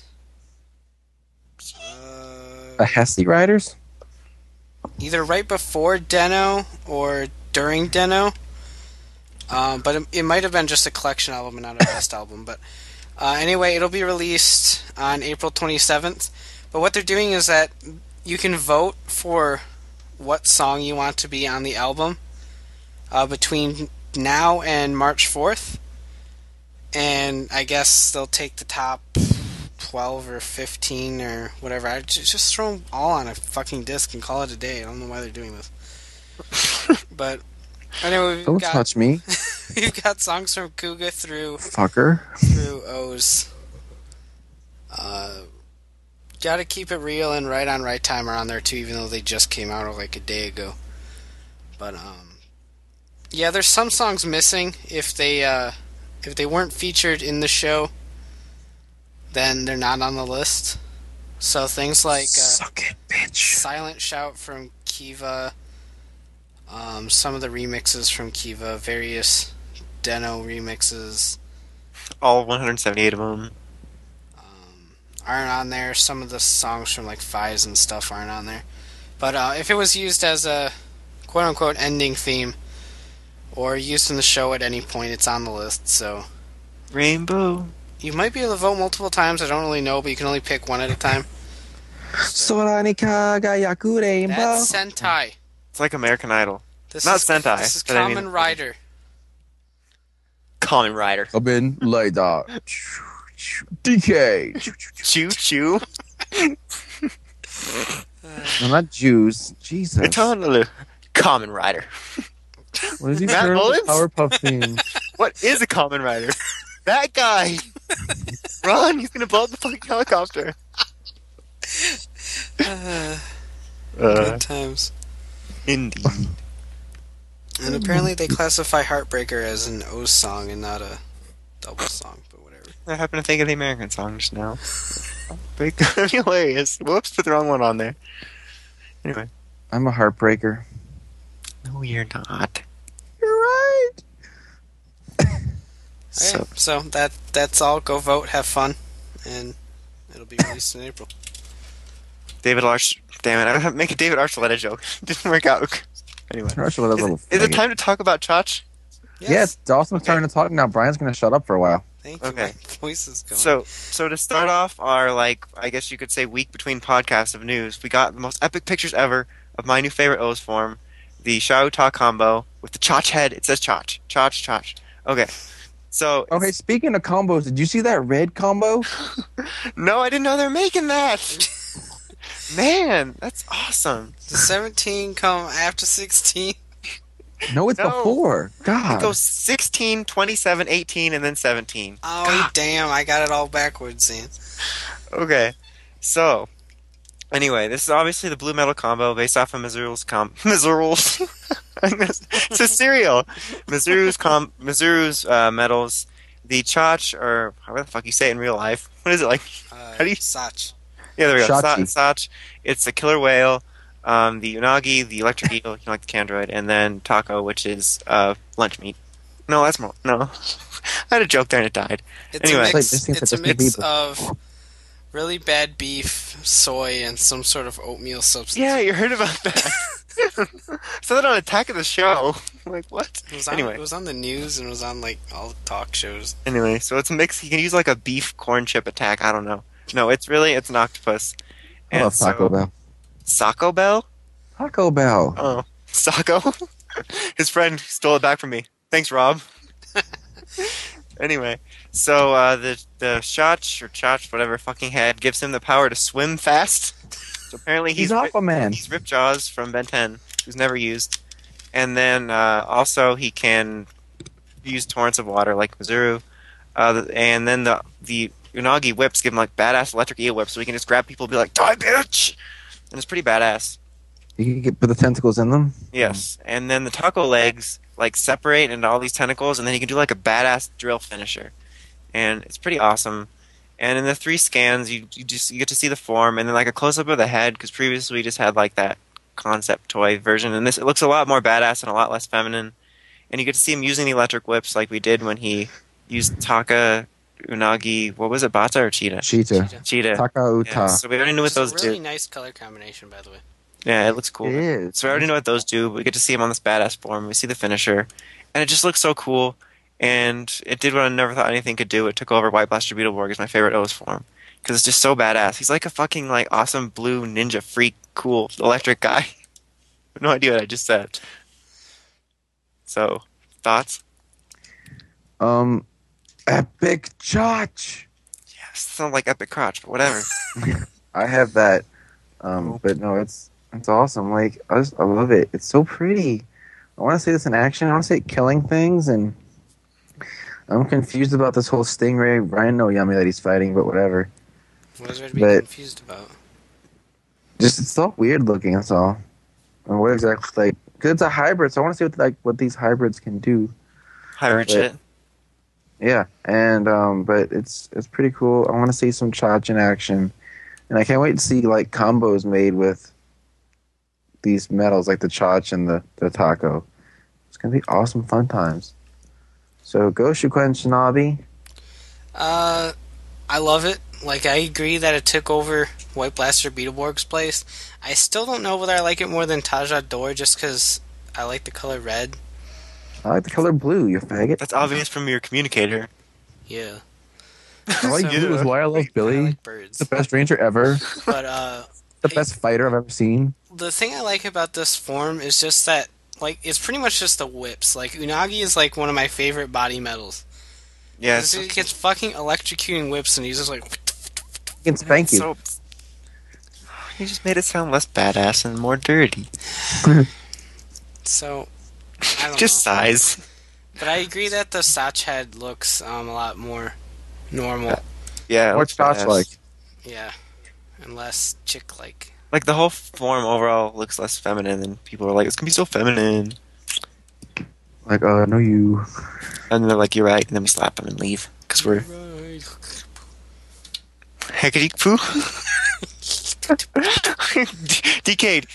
Uh, A Hesse Riders? either right before Deno or during Deno. Um, but it, it might have been just a collection album and not a best album. But uh, anyway, it'll be released on April twenty-seventh. But what they're doing is that you can vote for what song you want to be on the album uh, between now and March fourth. And I guess they'll take the top twelve or fifteen or whatever. I just, just throw them all on a fucking disc and call it a day. I don't know why they're doing this. But anyway, we've Don't got, touch me, we've got songs from Kuga through fucker. through O's. Uh, gotta keep it real and right on right time are on there too, even though they just came out like a day ago. But um, yeah, there's some songs missing. If they uh, if they weren't featured in the show, then they're not on the list. So things like uh, Suck it, bitch. Silent Shout from Kiva, um, some of the remixes from Kiva, various Deno remixes All one hundred seventy-eight of them. um, aren't on there. Some of the songs from like Fives and stuff aren't on there. But uh, if it was used as a quote-unquote ending theme or used in the show at any point, it's on the list. So Rainbow. you might be able to vote multiple times. I don't really know, but you can only pick one at a time. Soranika ga yaku rainbow. That's Sentai. It's like American Idol. This Not is, Sentai, This is but I Kamen mean- Rider. Kamen Rider. Kamen Rider. D K. Choo choo. No, not Jews. Jesus. Eternal. Kamen Rider. What is he Matt turning the Mullins? Powerpuff theme? What is a Kamen Rider? That guy. Run! He's gonna blow up the fucking helicopter. Uh, Uh, good times. indeed. And apparently they classify Heartbreaker as an O song and not a double song, but whatever. I happened to think of the American song just now. Big hilarious. Whoops, put the wrong one on there. Anyway. I'm a heartbreaker. No, you're not. You're right. So, Okay, so that that's all. Go vote, have fun, and it'll be released in April. David Arch. Damn it, I have to make a David Archuleta joke. Didn't work out. Anyway. Archuleta's a Is, little it- is it faggot. time to talk about Chach? Yes, Dawson's Okay. starting to talk now. Brian's going to shut up for a while. Thank you. Okay. My voice is going. So, so to start off our, like, I guess you could say week between podcasts of news, we got the most epic pictures ever of my new favorite O's form, the Xiao Ta combo with the Chach head. It says Chach. Chach, Chach. Okay. So, Okay, speaking of combos, did you see that red combo? no, I didn't know they were making that. Man, that's awesome. Does seventeen come after sixteen? No, it's No. before. God. It goes sixteen, twenty-seven, eighteen, and then seventeen. Oh God. damn! I got it all backwards, man. Okay, so anyway, this is obviously the blue metal combo based off of Mizuru's com Mizuru's. It's a cereal. Mizuru's com Mizuru's uh, metals. The Chach, or how the fuck you say it in real life? What is it like? Uh, How do you- Sach? Yeah, there we go. Sa- Shachi. Sach. It's the killer whale. Um, the Unagi, the electric eel, you know, like the Candroid, and then Taco, which is uh, lunch meat. No, that's more. No, I had a joke there and it died. It's Anyway. a Like, mix. this seems It's a like there's mix two of really bad beef, soy, and some sort of oatmeal substance. Yeah, you heard about that. Saw that on Attack of the Show. Like what? It was on, Anyway. it was on the news and it was on like all the talk shows. Anyway, so it's a mix. You can use like a beef corn chip attack. I don't know. No, it's really it's an octopus. I love so- Taco Bell. Saco Bell? Taco Bell. Oh, Saco. His friend stole it back from me. Thanks, Rob. Anyway, so uh, the the Chach or Chach, whatever fucking head, gives him the power to swim fast. So apparently He's he's ri- Aquaman. he's Ripjaws from Ben ten, who's never used, and then uh, also he can use torrents of water like Mizuru, uh, th- and then the the Unagi whips give him like badass electric eel whips, so he can just grab people and be like, "Die, bitch!" And it's pretty badass. You can get put the tentacles in them. Yes, and then the taco legs like separate into all these tentacles, and then you can do like a badass drill finisher, and it's pretty awesome. And in the three scans, you you just you get to see the form, and then like a close up of the head, because previously we just had like that concept toy version, and this it looks a lot more badass and a lot less feminine. And you get to see him using the electric whips like we did when he used Taka, Unagi, what was it, Bata or Cheetah? Cheetah. Cheetah. Cheetah. Takauta. Yeah, so we already knew what It's a those really do. nice color combination, by the way. Yeah, it looks cool. It is. So we already know what those do, but we get to see him on this badass form. We see the finisher, and it just looks so cool. And it did what I never thought anything could do. It took over White Blaster Beetleborg as my favorite O's form, because it's just so badass. He's like a fucking like awesome blue ninja freak, cool electric guy. I have no idea what I just said. So, thoughts? Um, epic Chotch. Yes, sounds like epic crotch, but whatever. I have that. Um, but no, it's it's awesome. Like I just I love it. It's so pretty. I want to see this in action. I want to see it killing things, and I'm confused about this whole Stingray Rhino Yummy that he's fighting. But whatever. What is there to be But- confused about? Just it's all weird looking. That's all. And what exactly like? Because it's a hybrid, so I want to see what like what these hybrids can do. Hybrid But- shit. Yeah, and um, but it's it's pretty cool. I want to see some Chotch in action, and I can't wait to see like combos made with these metals, like the Chotch and the the Taco. It's gonna be awesome, fun times. So go Shuquen Shinobi. Uh, I love it. Like, I agree that it took over White Blaster Beetleborg's place. I still don't know whether I like it more than Taja Door, just because I like the color red. I like the color blue. You faggot. That's obvious from your communicator. Yeah. All I So- do is why I love I Billy. like birds. The best ranger ever. But, uh, The best fighter I've ever seen. the thing I like about this form is just that, like, it's pretty much just the whips. Like, Unagi is, like, one of my favorite body metals. Yeah, Because it's he gets fucking electrocuting whips, and he's just like... He can spank you. so. You just made it sound less badass and more dirty. So, I don't Just know. size. But I agree that the Satch head looks um, a lot more normal. Yeah, it More looks Chotch badass. like. Yeah. And less chick-like. Like the whole form overall looks less feminine, and people are like, "It's gonna be so feminine," Like, oh, I know you. and they're like, "You're right," and then we slap them and leave because we're heckity poo. Decayed.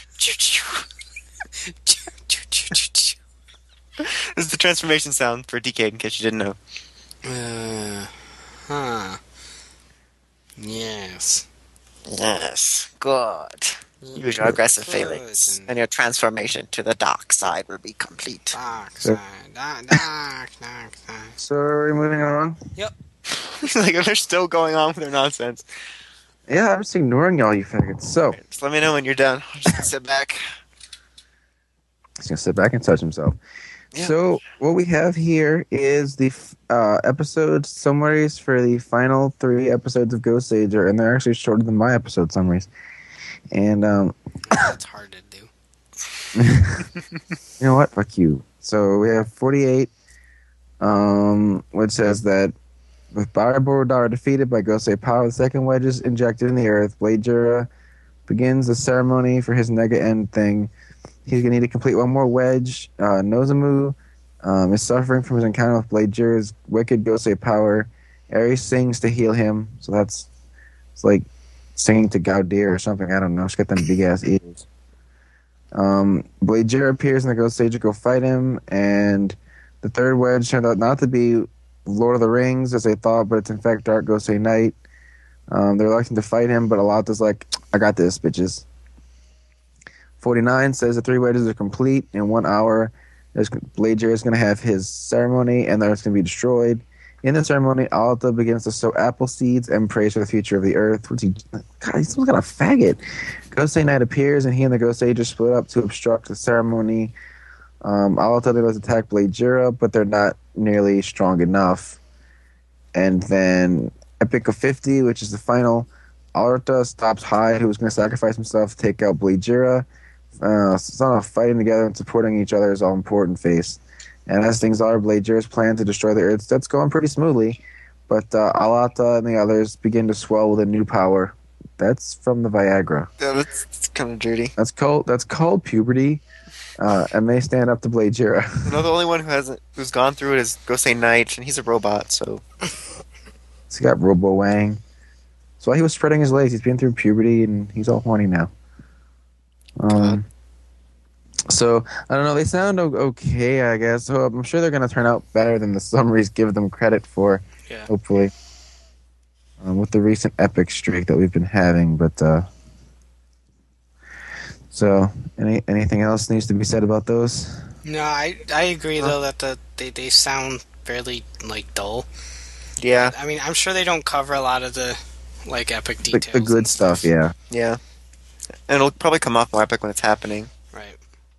This is the transformation sound for Decayed, in case you didn't know. Uh, huh. Yes. Yes, good. Use your aggressive Good. feelings, and your transformation to the dark side will be complete. Dark side. Dark, dark, dark side. So are we moving on? Like they're still going on with their nonsense. Yeah, I'm just ignoring y'all, you faggots. So Just let me know when you're done. I'll just sit back. he's gonna sit back and touch himself. Yeah. So what we have here is the uh, episode summaries for the final three episodes of Ghost Sager, and they're actually shorter than my episode summaries. And um, That's hard to do. you know what? Fuck you. So we have forty-eight, um, which says that with Borodar defeated by Gosei Power, the second wedge is injected in the earth. Blade Jura begins the ceremony for his Nega End thing. He's going to need to complete one more wedge. Uh, Nozomu um, is suffering from his encounter with Blade Jura's wicked Gosei Power. Ares sings to heal him, so that's it's like singing to Gaudir or something. I don't know. She's got them big ass ears. Um, Blade Jura appears in the Ghost Sage to go fight him, and the third wedge turned out not to be Lord of the Rings as they thought, but it's in fact Dark Gosei Knight. Um, they're reluctant to fight him, but Alata's like, I got this, bitches. forty-nine says the three wedges are complete. In one hour, there's, Blade Jura is going to have his ceremony, and then it's going to be destroyed. In the ceremony, Alata begins to sow apple seeds and prays for the future of the earth. What's he? God, he's some kind of faggot. Gosei Knight appears, and he and the Ghost Sages split up to obstruct the ceremony. Um, Alata does attack Blade Jura, but they're not nearly strong enough. And then Epic of fifty, which is the final, Alata stops Hyde, who was going to sacrifice himself to take out Blade Jura. Uh, so it's fighting together and supporting each other is all important phase. And as things are, Blade Jura's plan to destroy the Earth, that's going pretty smoothly. But uh, Alata and the others begin to swell with a new power That's from the Viagra. Yeah, that's, that's kind of dirty. That's called that's called puberty, uh, and they stand up to Blade Jira. You know, the only one who hasn't who's gone through it is Gosei Knight, and he's a robot, so He's got Robo Wang. So while he was spreading his legs, he's been through puberty, and he's all horny now. Um. So I don't know. They sound o- okay, I guess. So I'm sure they're gonna turn out better than the summaries give them credit for. Yeah. Hopefully, um, with the recent epic streak that we've been having. But uh, so any anything else needs to be said about those? No, I I agree though that the they, they sound fairly like dull. yeah, I mean, I'm sure they don't cover a lot of the like epic The, details. the good and stuff, yeah. yeah. And it'll probably come off more epic when it's happening. Right.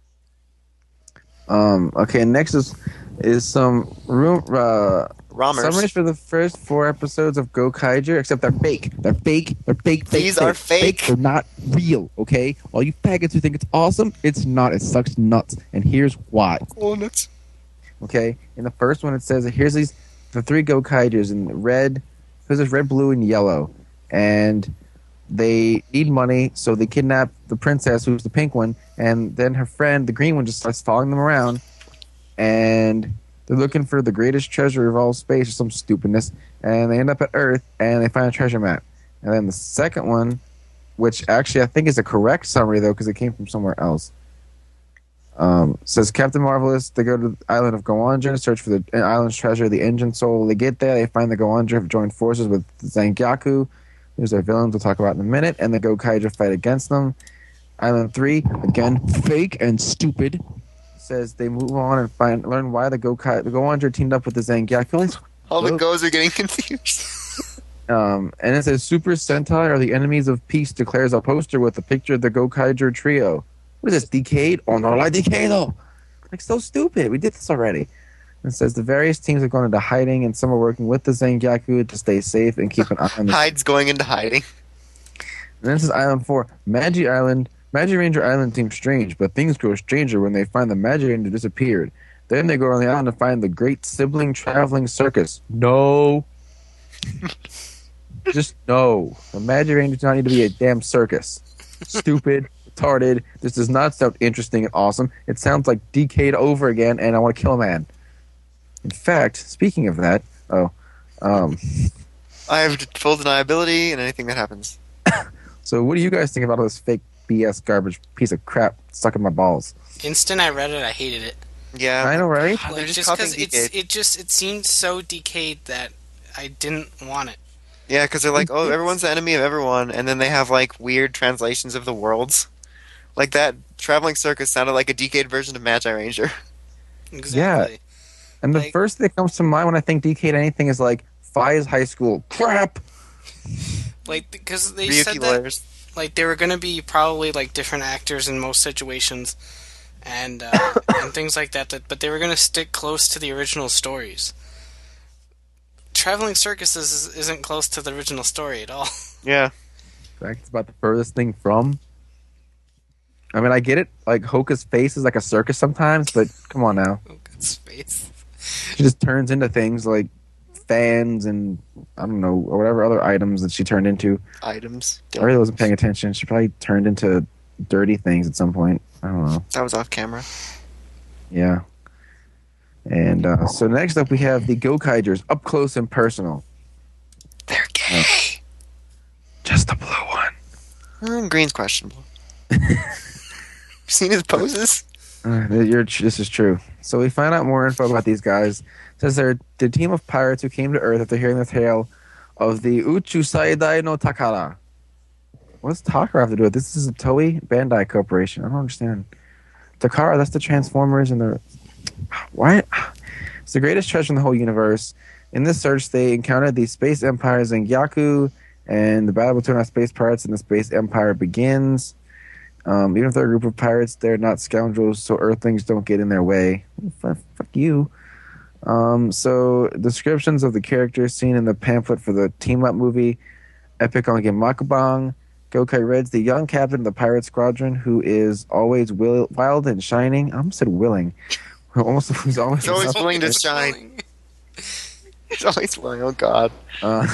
Um. Okay. Next is is some room uh, Rammers. summaries for the first four episodes of Go Kaiju, except they're fake. They're fake. They're fake. fake These are fake. They're not real. Okay. All you faggots who think it's awesome, it's not. It sucks nuts. And here's why. Oh, nuts. Okay. In the first one, it says here's these the three Go Kaijus in red. There's red, blue, and yellow, and they need money, so they kidnap the princess, who's the pink one, and then her friend, the green one, just starts following them around, and they're looking for the greatest treasure of all space or some stupidness, and they end up at Earth, and they find a treasure map. And then the second one, which actually I think is a correct summary, though, because it came from somewhere else, um, says Captain Marvelous, they go to the island of Goandra to search for the island's treasure, the Engine Soul. They get there, they find the Goandra have joined forces with Zangyaku, who's their villains we'll talk about in a minute, and the Go Kaiju fight against them. Island three, again, fake and stupid, says they move on and find learn why the Go Kai, the Goandra teamed up with the Zangyaku. All the goes are getting confused. Um, and it says Super Sentai are the enemies of peace, declares a poster with a picture of the Go Kaiju trio. What is this, Decade? Oh no, like Decado! Like, so stupid. We did this already. And it says the various teams have gone into hiding, and some are working with the Zangyaku to stay safe and keep an eye on the... Hyde's going into hiding. And then it says Island four. Magi Island. Magi Ranger Island seems strange, but things grow stranger when they find the Magi Ranger disappeared. Then they go on the island to find the great sibling traveling circus. No. Just no. The Magi Ranger does not need to be a damn circus. Stupid, retarded. This does not sound interesting and awesome. It sounds like Decade over again, and I want to kill a man. In fact, speaking of that, oh, um, I have full deniability in anything that happens. so what do you guys think about all this fake B S garbage piece of crap stuck in my balls? Instant, I read it. I hated it. Yeah. I know, right? They're Like, just just copying because it's Decade. it just it seemed so decayed that I didn't want it. Yeah, because they're like, oh, everyone's the enemy of everyone, and then they have like weird translations of the worlds. Like that traveling circus sounded like a Decade version of Magi Ranger. Exactly. And the Like- first thing that comes to mind when I think Decade anything is like Fi's High School. Crap! Like because they said Ryuki that lawyers. like they were going to be probably like different actors in most situations, and uh, and things like that, that. But they were going to stick close to the original stories. Traveling circuses is, isn't close to the original story at all. Yeah. In fact, it's about the furthest thing from. I mean, I get it. Like, Hoka's face is like a circus sometimes, but come on now. Oh, good space. She just turns into things like fans and, I don't know, or whatever other items that she turned into. Items. I really wasn't paying attention. She probably turned into dirty things at some point. I don't know. That was off camera. Yeah. And uh, so next up we have the Go Kaijers, up close and personal. They're gay. Just the blue one. Mm, green's questionable. Seen his poses? Uh, you're, this is true. So we find out more info about these guys. It says they're the team of pirates who came to Earth after hearing the tale of the Uchu Saidai no Takara. What does Takara have to do with this? This is a Toei Bandai Corporation. I don't understand. Takara, that's the Transformers and the... Why? It's the greatest treasure in the whole universe. In this search, they encountered the Space Empire Zangyaku, and the battle between our space pirates and the Space Empire begins. Um, even if they're a group of pirates, they're not scoundrels, so Earthlings don't get in their way. Fuck, fuck you. Um, so, descriptions of the characters seen in the pamphlet for the team-up movie, Epic on Gemakubang. Gokai Red's the young captain of the pirate squadron who is always will- wild and shining. I almost said willing. Almost, he's always, He's always willing to shine. He's always willing. Oh God. Uh,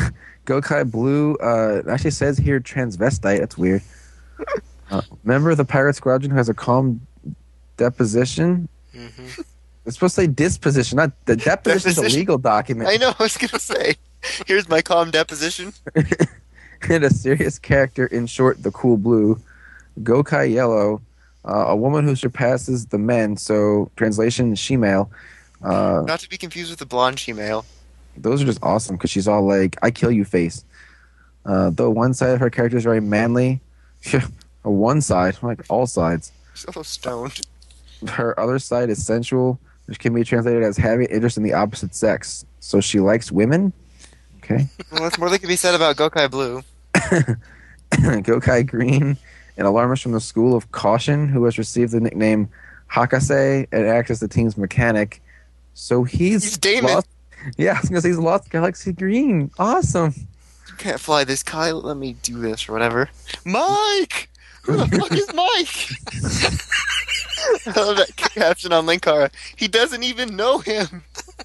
Gokai Blue, uh, it actually says here transvestite. That's weird. Uh, member of the Pirate Squadron who has a calm deposition. Mm-hmm. It's supposed to say disposition, not the deposition is a Deposition. legal document. I know, I was gonna say. Here's my calm deposition. And a serious character, in short, the Cool Blue. Gokai Yellow, uh, a woman who surpasses the men, so translation, she-male. Uh, Not to be confused with the blonde she-male. those are just awesome because she's all like, I kill you face. Uh, though one side of her character is very manly, or one side, like all sides. So stoned. Her other side is sensual, which can be translated as having interest in the opposite sex. So she likes women? Okay. Well, that's more that could be said about Gokai Blue. Gokai Green, an alarmist from the School of Caution who has received the nickname Hakase and acts as the team's mechanic. So he's, He's Damon. lost. Yeah, I was gonna say he's lost Galaxy Green. Awesome. You can't fly this kite, let me do this or whatever. Mike! Who the fuck is Mike? I love that caption on Linkara. He doesn't even know him.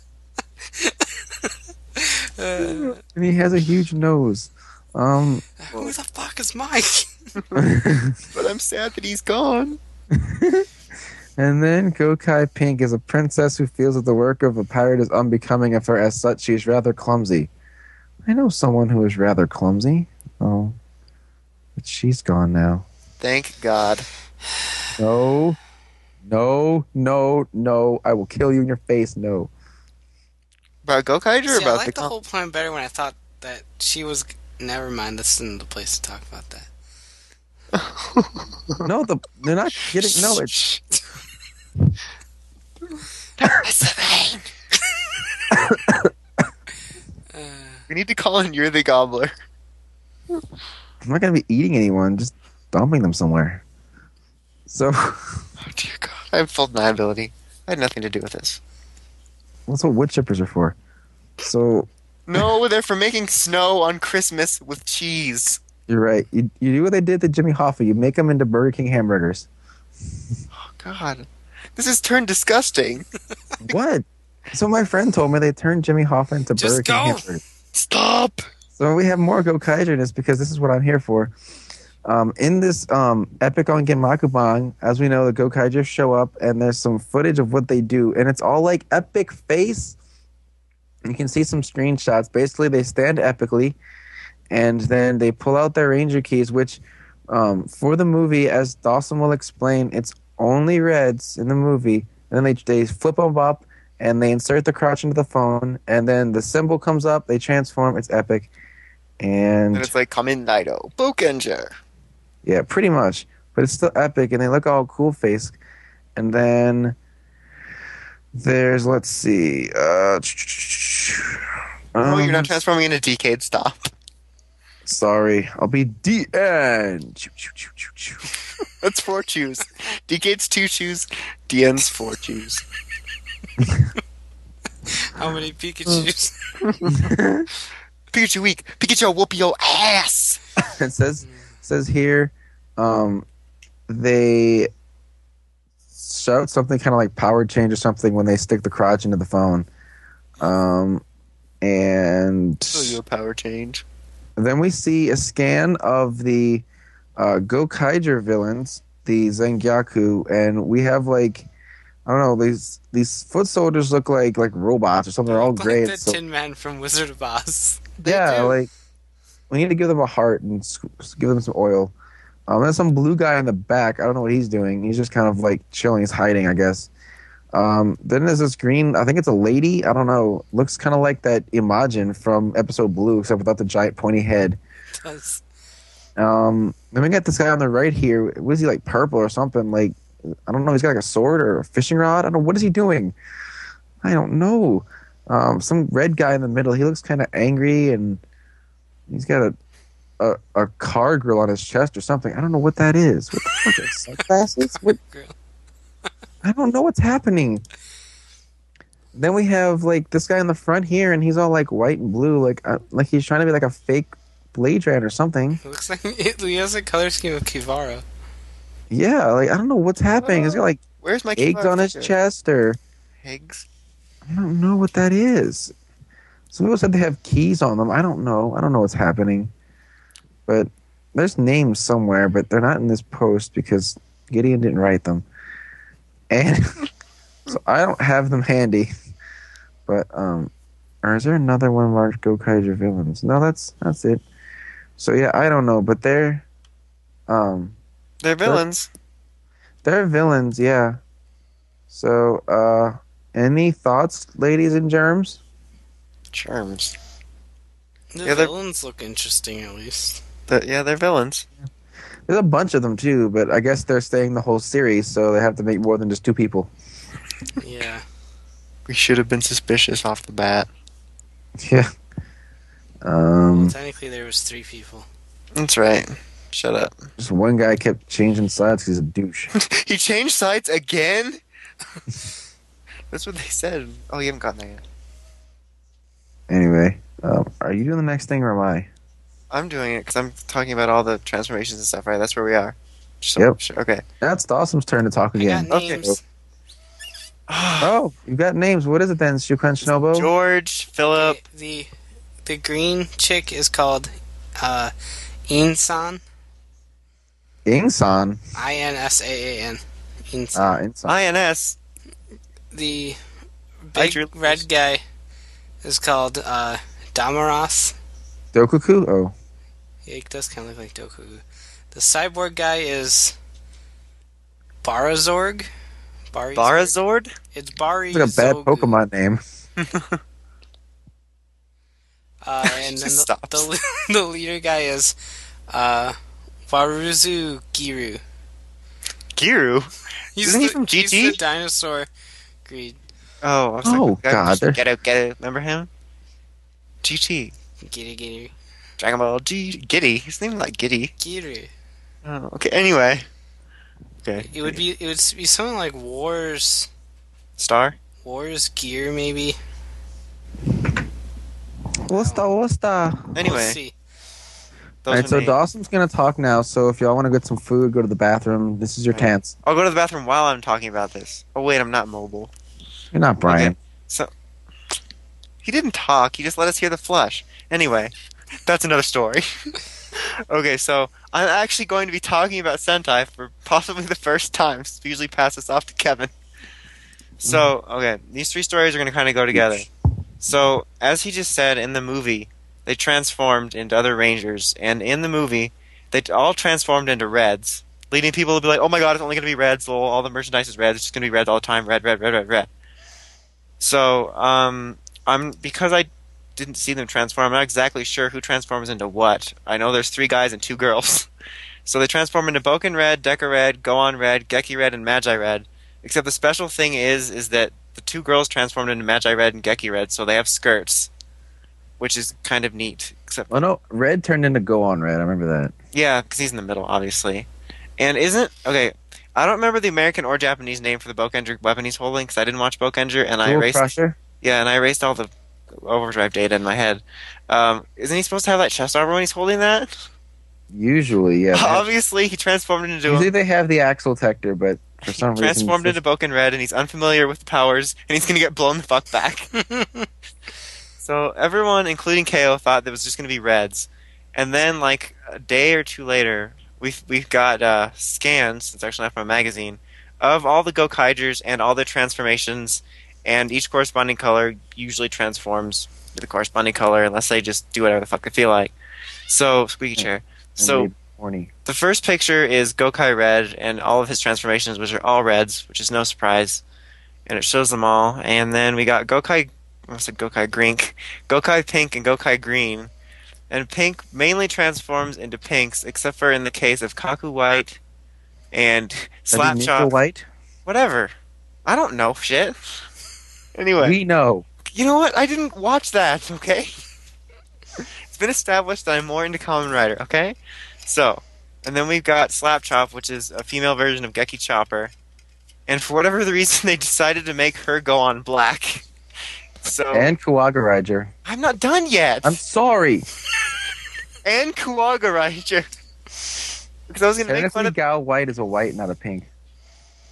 Uh, And he has a huge nose. Um, who the fuck is Mike? But I'm sad that he's gone. and then Gokai Pink is a princess who feels that the work of a pirate is unbecoming of her. As such, she is rather clumsy. I know someone who is rather clumsy. Oh, but she's gone now. Thank God. No, no, no, no. I will kill you in your face. No. About Gokaiger or See, I about liked the... the com- whole point better when I thought that she was... Never mind, that's in the place to talk about that. No, the, they're not getting. No, it's. Uh, We need to call in You're the Gobbler. I'm not going to be eating anyone, just dumping them somewhere. So, Oh dear God. I have full deniability. I had nothing to do with this. that's what wood chippers are for. So, No, they're for making snow on Christmas with cheese. you're right. You, you do what they did to Jimmy Hoffa. You make them into Burger King hamburgers. Oh God. This has turned disgusting. What? So, my friend told me they turned Jimmy Hoffa into Just Burger King go. hamburgers. Stop! So, we have more Gokaiger because this is what I'm here for. Um, in this um, epic on Genmakubang, as we know, the Gokaiger show up, and there's some footage of what they do, and it's all like epic face. You can see some screenshots. Basically, they stand epically, and then they pull out their ranger keys, which um, for the movie, as Dawson will explain, it's only reds in the movie. And then they, they flip them up, and they insert the crotch into the phone, and then the symbol comes up, they transform, it's epic. And, And it's like, Kamen Rider, Bokenger. yeah, pretty much. But it's still epic, and they look all cool face. And then there's, let's see. Uh, Oh, you're um, not transforming into Decade. Stop. Sorry, I'll be D N. Choo, choo, choo, choo, choo. That's four chews. Decade's two chews. D N's four chews. how many Pikachus? Pikachu weak. Pikachu will whoop your ass. It says says here, um, they shout something kind of like power change or something when they stick the crotch into the phone. Um, and Show you a power change. then we see a scan of the uh, Gokaiger villains, the Zengyaku, and we have like I don't know these these foot soldiers look like like robots or something. They're all Like gray. the It's so- Tin Man from Wizard of Oz. They yeah, do. like we need to give them a heart and s- give them some oil. Um, there's some blue guy in the back. I don't know what he's doing. He's just kind of like chilling. He's hiding, I guess. Um, then there's this green. I think it's a lady. I don't know. Looks kind of like that Imogen from episode Blue, except without the giant pointy head. Does. Um, then we got this guy on the right here. Was he like purple or something? Like I don't know. He's got like a sword or a fishing rod. I don't know. What is he doing? I don't know. Um, some red guy in the middle. He looks kind of angry, and he's got a, a a car grill on his chest or something. I don't know what that is. What the fuck is sunglasses? What? Grill. I don't know what's happening. Then we have like this guy in the front here, and he's all like white and blue, like uh, like he's trying to be like a fake Blade Runner or something. It looks like he has a color scheme of Kivara. Yeah, like I don't know what's happening. He's got like Where's my eggs Kibar on his figure? chest, or Eggs? I don't know what that is. Some people said they have keys on them. I don't know. I don't know what's happening. But there's names somewhere, but they're not in this post because Gideon didn't write them. And so I don't have them handy. But, um, or is there another one of our Gokaiger villains? No, that's that's it. So yeah, I don't know, but they're, um... They're villains. They're, they're villains, yeah. So, uh, any thoughts, ladies and germs? Germs. The Yeah, they're- villains look interesting, at least. The, yeah, they're villains. There's a bunch of them too, but I guess they're staying the whole series, so they have to make more than just two people. Yeah. We should have been suspicious off the bat. Yeah. Um, Well, technically, there was three people. That's right. Shut up. just one guy kept changing sides because he's a douche. He changed sides again? That's what they said. Oh, you haven't gotten there yet. Anyway, um, are you doing the next thing or am I? I'm doing it because I'm talking about all the transformations and stuff, right? That's where we are. So, Yep. sure, okay. That's Dawson's turn to talk I again. got Okay. names. Oh, you got names. What is it then, Shukan Shinobu? George, Philip, The, the the green chick is called uh, Insan. Ingsan. I N S A A N. Insan. Ah, Insan. I N S. the I big drew- red guy is called uh, Damaras. Dokuku? Oh. Yeah, it does kind of look like Dokugu. The cyborg guy is Barazorg. Barizorg? Barazord? It's Bari. It's like a bad Pokemon name. Uh, and then Just the, stops. the the leader guy is uh, Waruzu Giru. Giru? He's Isn't he the, from G T? He's the dinosaur greed. Oh, I was Oh, like, God, they're- Get out, get out. Remember him? G T. Giru Giru. Dragon Ball G. Giddy. His name is like Giddy. Giru. Oh, okay, anyway. Okay. It would be it would be something like Wars Star? Wars Gear maybe. Wasta, wasta. Anyway. We'll see. Those Alright, are so names. Dawson's gonna talk now, so if y'all want to get some food, go to the bathroom. This is your Right. chance. I'll go to the bathroom while I'm talking about this. Oh, wait, I'm not mobile. You're not Brian. So, he didn't talk. He just let us hear the flush. Anyway, that's another story. Okay, so I'm actually going to be talking about Sentai for possibly the first time. So usually pass this off to Kevin. So, okay, these three stories are going to kind of go together. So, as he just said, in the movie, they transformed into other Rangers, and in the movie, they all transformed into Reds, leading people to be like, "Oh my God, it's only going to be Reds. Lol, all the merchandise is red. It's just going to be red all the time. Red, red, red, red, red." So, um, I'm because I didn't see them transform. I'm not exactly sure who transforms into what. I know there's three guys and two girls. So they transform into Boken Red, Deca Red, Gohan Red, Geki Red, and Magi Red. Except the special thing is, is that the two girls transformed into Magi Red and Geki Red, so they have skirts, which is kind of neat. Except, Oh no, Red turned into Go on Red. I remember that. yeah, because he's in the middle, obviously. And isn't okay? I don't remember the American or Japanese name for the Bokenger weapon he's holding because I didn't watch Bokenger, and I Jewel erased. Crusher. Yeah, and I erased all the overdrive data in my head. Um, isn't he supposed to have that chest armor when he's holding that? Usually, yeah. they have- Obviously, he transformed into Usually him. they have the Axle Tector, but for some reason Transformed it's into Boken Red, and he's unfamiliar with the powers, and he's gonna get blown the fuck back. So everyone, including K O, thought that was just gonna be Reds, and then like a day or two later, we we got uh, scans. It's actually not from a magazine of all the Gokaigers and all their transformations, and each corresponding color usually transforms to the corresponding color, unless they just do whatever the fuck they feel like. So squeaky chair. and So they- horny. the first picture is Gokai Red and all of his transformations, which are all reds, which is no surprise. And it shows them all. And then we got Gokai, I said Gokai Grink, Gokai Pink and Gokai Green. And Pink mainly transforms into pinks, except for in the case of Kaku White and Does he need the Slapchop. White. Whatever. I don't know shit. Anyway. We know. You know what? I didn't watch that, okay? It's been established that I'm more into Kamen Rider, okay? So, and then we've got Slapchop, which is a female version of Geki Chopper. And for whatever the reason, they decided to make her go on black. So, And Kuwaga Rider. I'm not done yet! I'm sorry. And Kuwaga Rider. Because I was going to make fun Technically, of... Gao White is a white, not a pink.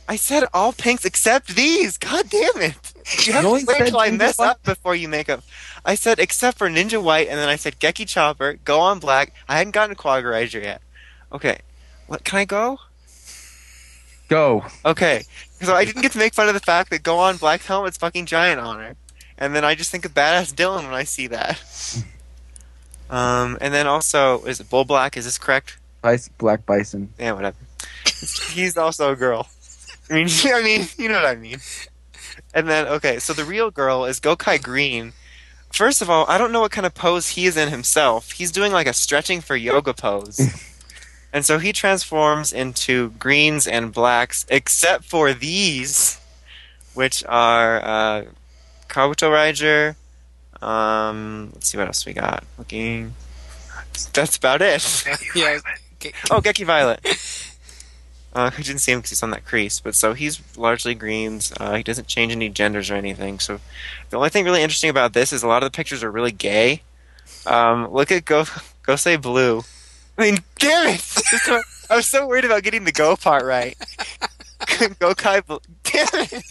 I said all pinks except these. God damn it! You have You only to wait said till I Ninja mess White? up before you make up. I said except for Ninja White, and then I said Geki Chopper, Go on Black. I hadn't gotten Quagmire yet. Okay, what can I go? Go. Okay, so I didn't get to make fun of the fact that Go on Black's helmet's fucking giant on her, and then I just think of badass Dylan when I see that. Um, and then also, is it Bull Black? Is this correct? Bice, Black Bison. Yeah, whatever. He's also a girl. I mean, I mean, you know what I mean. And then, okay, so the real girl is Gokai Green. First of all, I don't know what kind of pose he is in himself. He's doing like a stretching for yoga pose. And so he transforms into greens and blacks, except for these, which are uh, Kabuto Ranger. Um, let's see what else we got. Looking. That's about it. Yeah. Okay. Oh, Geki Violet. Uh, I didn't see him because he's on that crease, but so he's largely greens. Uh, he doesn't change any genders or anything. So the only thing really interesting about this is a lot of the pictures are really gay. Um, look at Go Go Say Blue. I mean, damn it! I was so worried about getting the Go part right. Go Kai Blue. Damn it!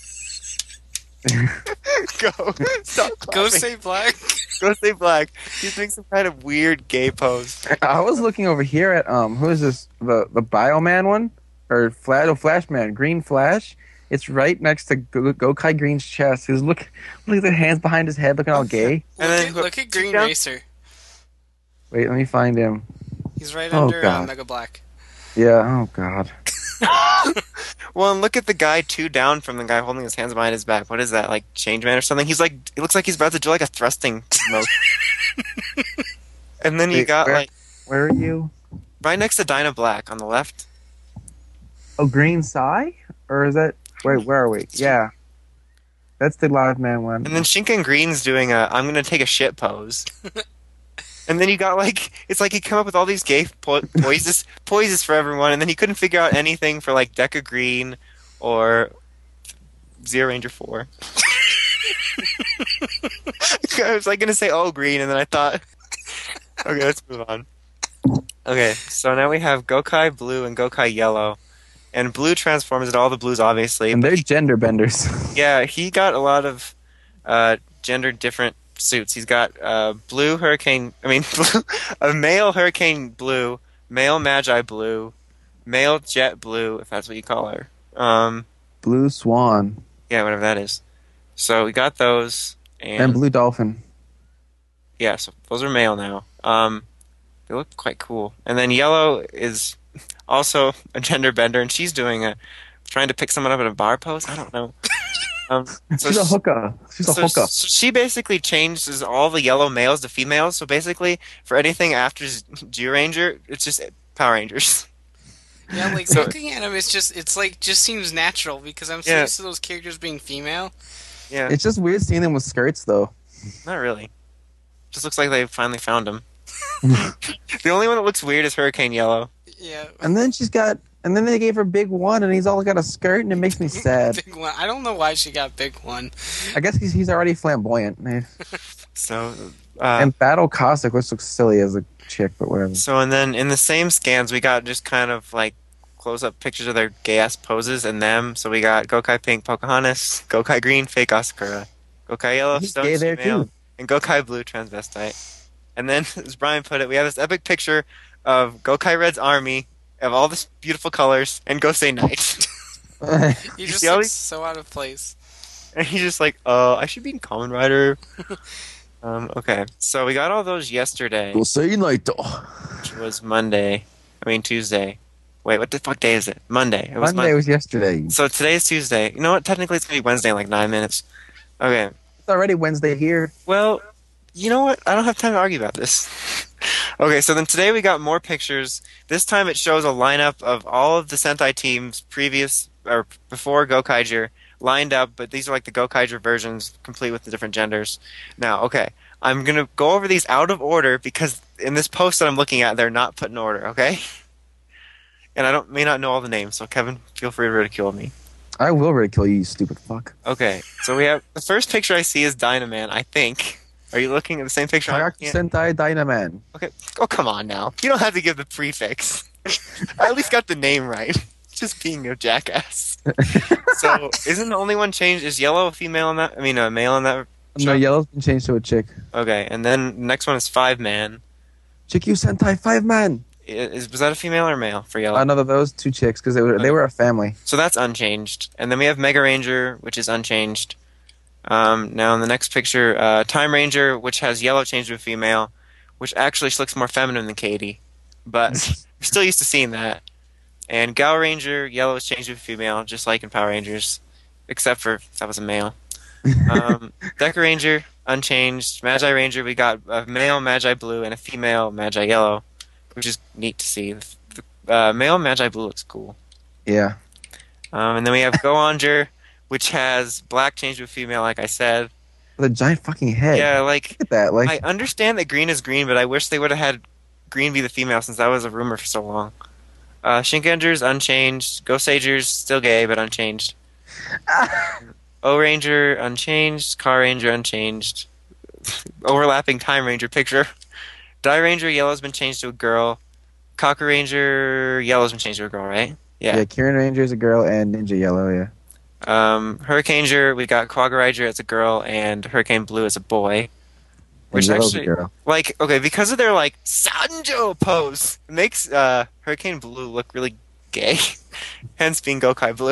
Go. Stop Go clapping. say black. Go Say Black. He's doing some kind of weird gay pose. I was looking over here at um, who is this? The the Bioman one or Flash? Oh, Flashman, Green Flash. It's right next to Go- Gokai Green's chest. He's look look at the hands behind his head, looking all gay. And Look, then at, who- look at Green down- Racer. Wait, let me find him. He's right Oh, under uh, God. Mega Black. Yeah. Oh God. Well, and look at the guy two down from the guy holding his hands behind his back. What is that, like Changeman or something? He's like, it looks like he's about to do like a thrusting motion. And then you Wait, got where- like Where are you? right next to Dinah Black on the left. Oh, Green Psy? Or is that? Wait, where are we? Yeah. That's the live man one. And then Shinken Green's doing a I'm gonna take a shit pose. And then you got like it's like he come up with all these gay po- poises poises for everyone, and then he couldn't figure out anything for like Deca Green or Zero Ranger Four. I was like gonna say oh green, and then I thought, okay, let's move on. Okay, so now we have Gokai Blue and Gokai Yellow, and Blue transforms into all the blues, obviously. and they're gender benders. Yeah, he got a lot of uh, gender different suits. He's got uh, blue Hurricane, I mean, blue, a male Hurricane Blue, male Magi Blue, male Jet Blue, if that's what you call her. Um, Blue Swan yeah, whatever that is. So we got those, and, and Blue Dolphin. yeah, so those are male now. Um, they look quite cool. And then Yellow is also a gender bender, and she's doing a trying to pick someone up in a bar pose. I don't know. Um, so She's a she- hooker. She's a so, hooker. so she basically changes all the yellow males to females. So basically, for anything after G Ranger, it's just Power Rangers. Yeah, like So- looking at him, it's just it's like just seems natural because I'm so Yeah. used to those characters being female. Yeah, It's just weird seeing them with skirts, though. not really. Just looks like they finally found him. The only one that looks weird is Hurricane Yellow. Yeah. And then she's got, and then they gave her Big One, and he's all got a skirt, and it makes me sad. Big one. I don't know why she got big one. I guess he's, he's already flamboyant. man. So, uh, And Battle Cossack, which looks silly as a chick, but whatever. so and then in the same scans, we got just kind of like close-up pictures of their gay-ass poses and them. So we got Gokai Pink Pocahontas, Gokai Green Fake Asakura, Gokai Yellow He's Stone gay there, Female, too. and Gokai Blue Transvestite. And then, as Brian put it, we have this epic picture of Gokai Red's army of all this beautiful colors and Gosei Knight. You just see all look these- so out of place. And he's just like, uh, I should be in Common Rider. um, okay, so we got all those yesterday, We'll say night, though. which was Monday. I mean, Tuesday. Wait, what the fuck day is it? Monday. It was Monday Mon- was yesterday. So today's Tuesday. You know what? Technically, it's going to be Wednesday in like nine minutes. Okay. It's already Wednesday here. Well, you know what? I don't have time to argue about this. Okay, so then today we got more pictures. This time it shows a lineup of all of the Sentai teams previous or before Gokaiger lined up, but these are like the Gokaiger versions, complete with the different genders. Now, okay, I'm going to go over these out of order because in this post that I'm looking at, they're not put in order, okay? And I don't may not know all the names, so Kevin, feel free to ridicule me. I will ridicule you, you stupid fuck. Okay, so we have the first picture I see is Dynaman, I think. Are you looking at the same picture? I'm Kagaku looking at? Sentai Dynaman. Okay. Oh, come on now. You don't have to give the prefix. I at least got the name right. Just being a jackass. So, isn't the only one changed? Is yellow a female in that? I mean, a male in that? No, show? yellow's been changed to a chick. Okay, and then the next one is Five Man. Chikyu Sentai Five Man. I- Is was that a female or male for yellow? Another those two chicks because they were they were a family. So that's unchanged. And then we have Mega Ranger, which is unchanged. Um, now in the next picture, uh, Time Ranger, which has yellow changed to a female, which actually she looks more feminine than Katie, but we're still used to seeing that. And Gal Ranger, yellow is changed to a female, just like in Power Rangers, except for that was a male. Um, Deca Ranger, unchanged. Magi Ranger, we got a male Magi Blue and a female Magi Yellow, which is neat to see. The uh, male Magi Blue looks cool. Yeah. Um, and then we have Go Onger, which has black changed to a female, like I said. With a giant fucking head. Yeah, like, Look at that. Like, I understand that green is green, but I wish they would have had green be the female since that was a rumor for so long. Uh, Shinkenger's unchanged. Ghost Ager's still gay, but unchanged. O Ranger unchanged. Car Ranger unchanged. Overlapping Time Ranger picture. Die Ranger yellow's been changed to a girl. Cocker Ranger yellow's been changed to a girl, right? yeah. Yeah. Kieran Ranger is a girl and Ninja Yellow. Yeah. Um, Hurricaneger, we got Quagga Ranger as a girl and Hurricane Blue as a boy. Which and Yellow's actually, a girl. like, okay, because of their like Sanjo pose, it makes uh, Hurricane Blue look really gay. Hence being Gokai Blue.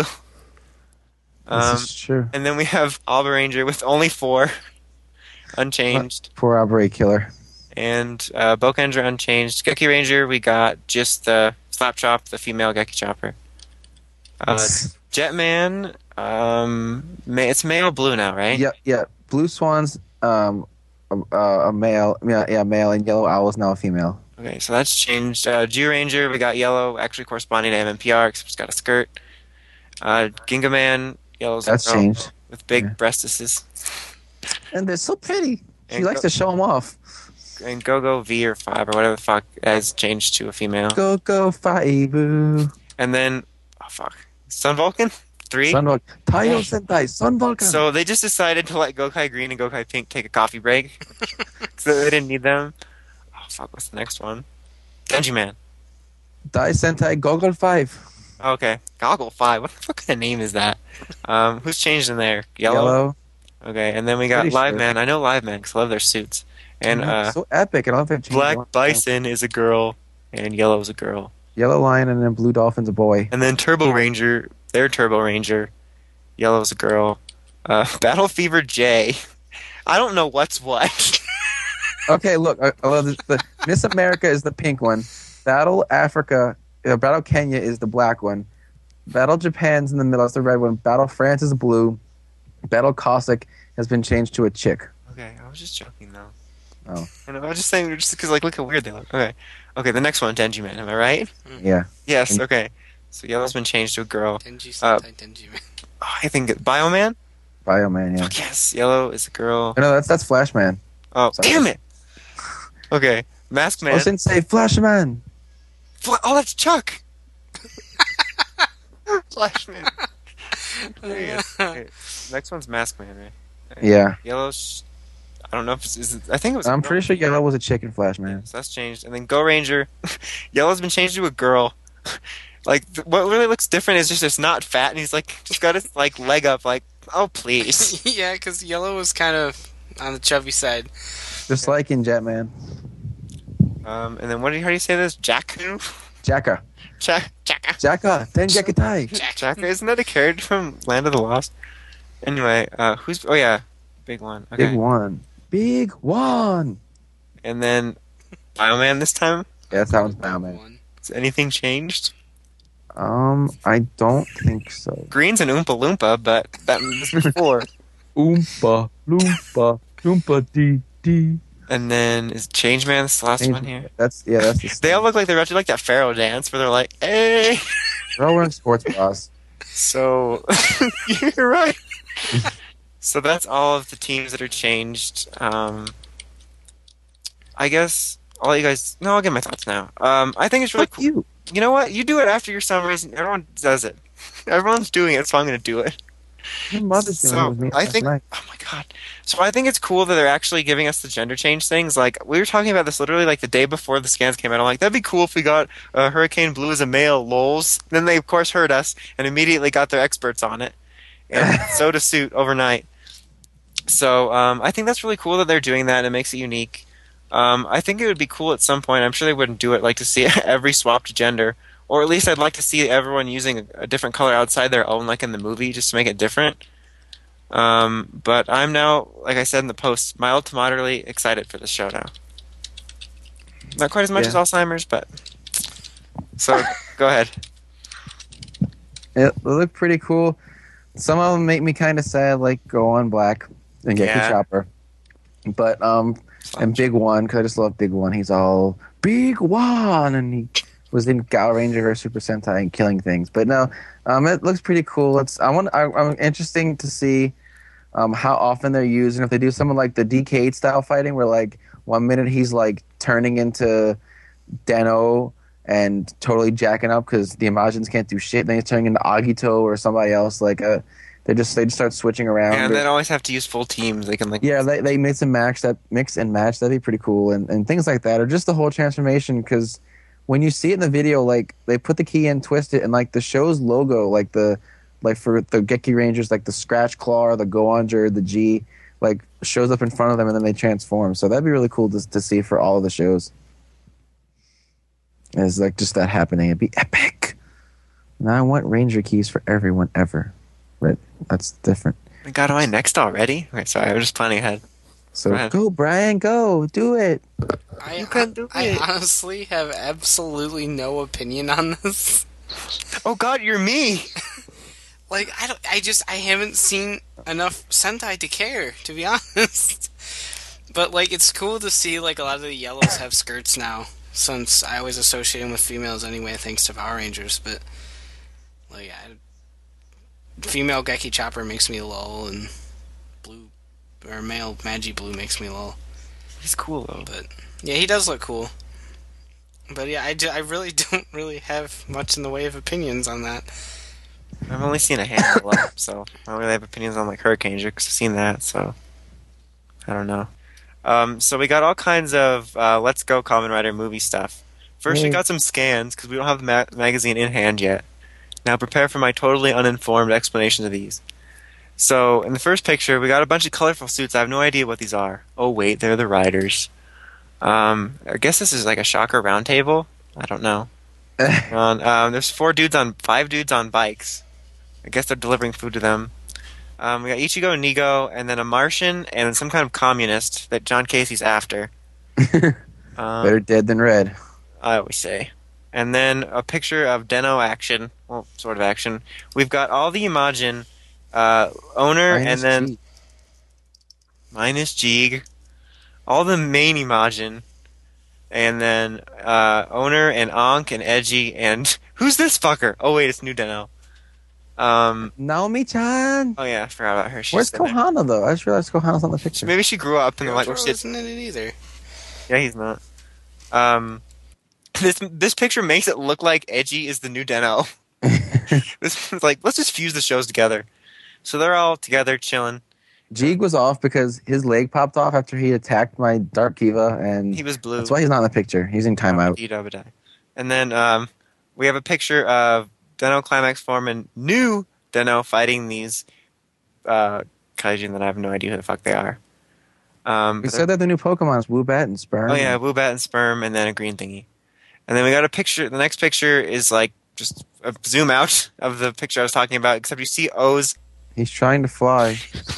Um, this is true. and then we have Alba Ranger with only four unchanged, Poor Aubrey Killer. and uh, Bokenger unchanged. Geki Ranger, we got just the Slap Chop, the female Geki Chopper. Uh, Jetman, um, ma- it's male blue now, right? Yeah, yeah. Blue Swan's um a, a male. Yeah, yeah, male, and Yellow Owl is now a female. Okay, so that's changed. Uh, Jew Ranger, we got yellow, actually corresponding to M M P R, except it's got a skirt. Uh, Ginga Man, yellow's a That's girl changed. with big Yeah. breastises. And they're so pretty. She And likes go- to show them off. And Go Go V or Five or whatever the fuck has changed to a female. Go go Faibu. And then, oh fuck, Sun Vulcan three. Sun Vulcan. Taiyo Sentai. Sun Vulcan. So they just decided to let Gokai Green and Gokai Pink take a coffee break, so they didn't need them. Oh fuck, what's the next one? Denji Man. Dai Sentai Gogol Five. Okay, Goggle Five. What the fuck kind of name is that? Um, who's changed in there? Yellow. Yellow. Okay, and then we got Pretty Live sure. Man. I know Live Man because I love their suits. And Yeah, uh, so epic. And I love that Black Bison is a girl, and Yellow is a girl. Yellow Lion and then Blue Dolphin's a boy. And then Turbo Ranger, their Turbo Ranger. Yellow is a girl. Uh, Battle Fever J. I don't know what's what. Okay, look. I, I love this. The, Miss America is the pink one. Battle Africa, uh, Battle Kenya is the black one. Battle Japan's in the middle. That's the red one. Battle France is blue. Battle Cossack has been changed to a chick. Okay, I was just joking though. Oh. I, know, I was just saying just because like look how weird they look. Okay, okay. The next one, Denji Man. Am I right? Yeah. Yes. And- Okay. So Yellow's been changed to a girl. Denji Uh, Sentai Denji Man. Oh, I think Bioman. Bioman, yeah. Fuck yes. Yellow is a girl. Oh, no, that's that's Flashman. Oh Sorry. damn it. Okay. Mask Man. Oh, Sensei Flashman. Fla- oh, that's Chuck. Flashman. There he is. Okay. Next one's Mask Man, right? Yeah. Yellow's. I don't know if it's. Is it, I think it was. a I'm girl. pretty sure Yellow was a chick in Flashman. So that's changed. And then Go Ranger. Yellow's been changed to a girl. Like, th- what really looks different is just it's not fat, and he's like, just got his like leg up, like, oh please. Yeah, because Yellow was kind of on the chubby side. Just like in Jetman. Um, and then what do you, how do you say this? Jakku? Jacka. Jack, Jacka. Jacka. Tenjakitai. Jacka, isn't that a character from Land of the Lost? Anyway, uh, who's, oh yeah, big one. Okay. Big one. Big one. And then Bioman this time? Yeah, that sounds Bioman. One. Has anything changed? Um, I don't think so. Green's an Oompa Loompa, but that was before. Oompa, loompa, loompa dee dee. And then is Changeman this the last one here? That's yeah, that's the They all look like they're about to do like that Pharaoh dance where they're like, hey! They're all wearing sports bras. So, you're right. So that's all of the teams that are changed. Um, I guess all you guys. No, I'll get my thoughts now. Um, I think it's really Fuck cool. you. You know what? You do it after your summaries. And everyone does it. Everyone's doing it, so I'm going to do it. Your mother's doing So with me I last think, night. oh my god. So I think it's cool that they're actually giving us the gender change things. Like we were talking about this literally like the day before the scans came out. I'm like, that'd be cool if we got uh, Hurricane Blue as a male. Lols. Then they of course heard us and immediately got their experts on it and sewed a suit overnight. So um, I think that's really cool that they're doing that and it makes it unique. Um, I think it would be cool at some point. I'm sure they wouldn't do it like to see every swapped gender, or at least I'd like to see everyone using a, a different color outside their own, like in the movie, just to make it different. Um, but I'm now, like I said in the post, mild to moderately excited for the show now. Not quite as much Yeah. as Alzheimer's, but so go ahead. It, they look pretty cool. Some of them make me kind of sad, like Go on Black and Geki Yeah. Chopper. But um, and Big One, because I just love Big One. He's all Big One, and he was in Gal Ranger or Super Sentai and killing things. But no, um, it looks pretty cool. It's I want I, I'm interesting to see um how often they're used, and if they do something like the D K eight style fighting, where like one minute he's like turning into Deno and totally jacking up because the Imagines can't do shit. Then he's turning into Agito or somebody else. Like uh, they just they just start switching around. And Or- they don't always have to use full teams. They can like yeah, they they mix and match that mix and match. That'd be pretty cool, and, and things like that, or just the whole transformation. Because when you see it in the video, like they put the key in, twist it, and like the show's logo, like the like for the Geki Rangers, like the Scratch Claw, or the Goanger, the G, like shows up in front of them, and then they transform. So that'd be really cool to to see for all of the shows. It's like just that happening. It'd be epic. Now I want Ranger keys for everyone ever, but that's different. we got on next already. Okay, sorry, I was just planning ahead. So Go ahead. go, Brian, go, do it. I, You can do I it. honestly have absolutely no opinion on this. Oh God, you're me. Like I don't, I just I haven't seen enough Sentai to care, to be honest. But like it's cool to see like a lot of the yellows have skirts now, since I always associate them with females anyway, thanks to Power Rangers. But like I, female Geki Chopper makes me lol, and blue or male Magi Blue makes me lol. He's cool though. But yeah, he does look cool. But yeah, I, ju- I really don't really have much in the way of opinions on that. I've only seen a handful of them, so I don't really have opinions on like Hurricane because I've seen that, so I don't know. Um, so we got all kinds of uh, Let's Go Kamen Rider movie stuff. First, we Yay. got some scans because we don't have the ma- magazine in hand yet. Now, prepare for my totally uninformed explanation of these. So, in the first picture, we got a bunch of colorful suits. I have no idea what these are. Oh wait, they're the riders. Um, I guess this is like a Shocker roundtable. I don't know. On, um, there's four dudes on five dudes on bikes. I guess they're delivering food to them. Um, we got Ichigo and Nigo, and then a Martian, and then some kind of communist that John Casey's after. Um, Better dead than red. I always say. And then a picture of Deno action, well, sort of action. We've got all the Imagine uh, owner, Minus and then G. minus Jeeg, all the main Imagine, and then uh, owner and Ankh and Edgy, and who's this fucker? Oh wait, it's New Deno. Um, Naomi-chan. oh yeah, I forgot about her. She's Where's in there. Kohana though? I just realized Kohana's on the picture. Maybe she grew up and like, Yojiro shit. isn't in it either. Yeah, he's not. Um, this this picture makes it look like Edgy is the New Deno. This is like, let's just fuse the shows together. So they're all together chilling. Jeeg was off because his leg popped off after he attacked my Dark Kiva, and He was blue. that's why he's not in the picture. He's in timeout. Idabadai. And then um, we have a picture of Deno Climax form and new Deno fighting these uh, kaijin that I have no idea who the fuck they are. Um, We but said that the new Pokemon is Woobat and Sperm. Oh yeah, Woobat and Sperm, and then a green thingy. And then we got a picture. The next picture is like just a zoom out of the picture I was talking about, except you see O's. He's trying to fly.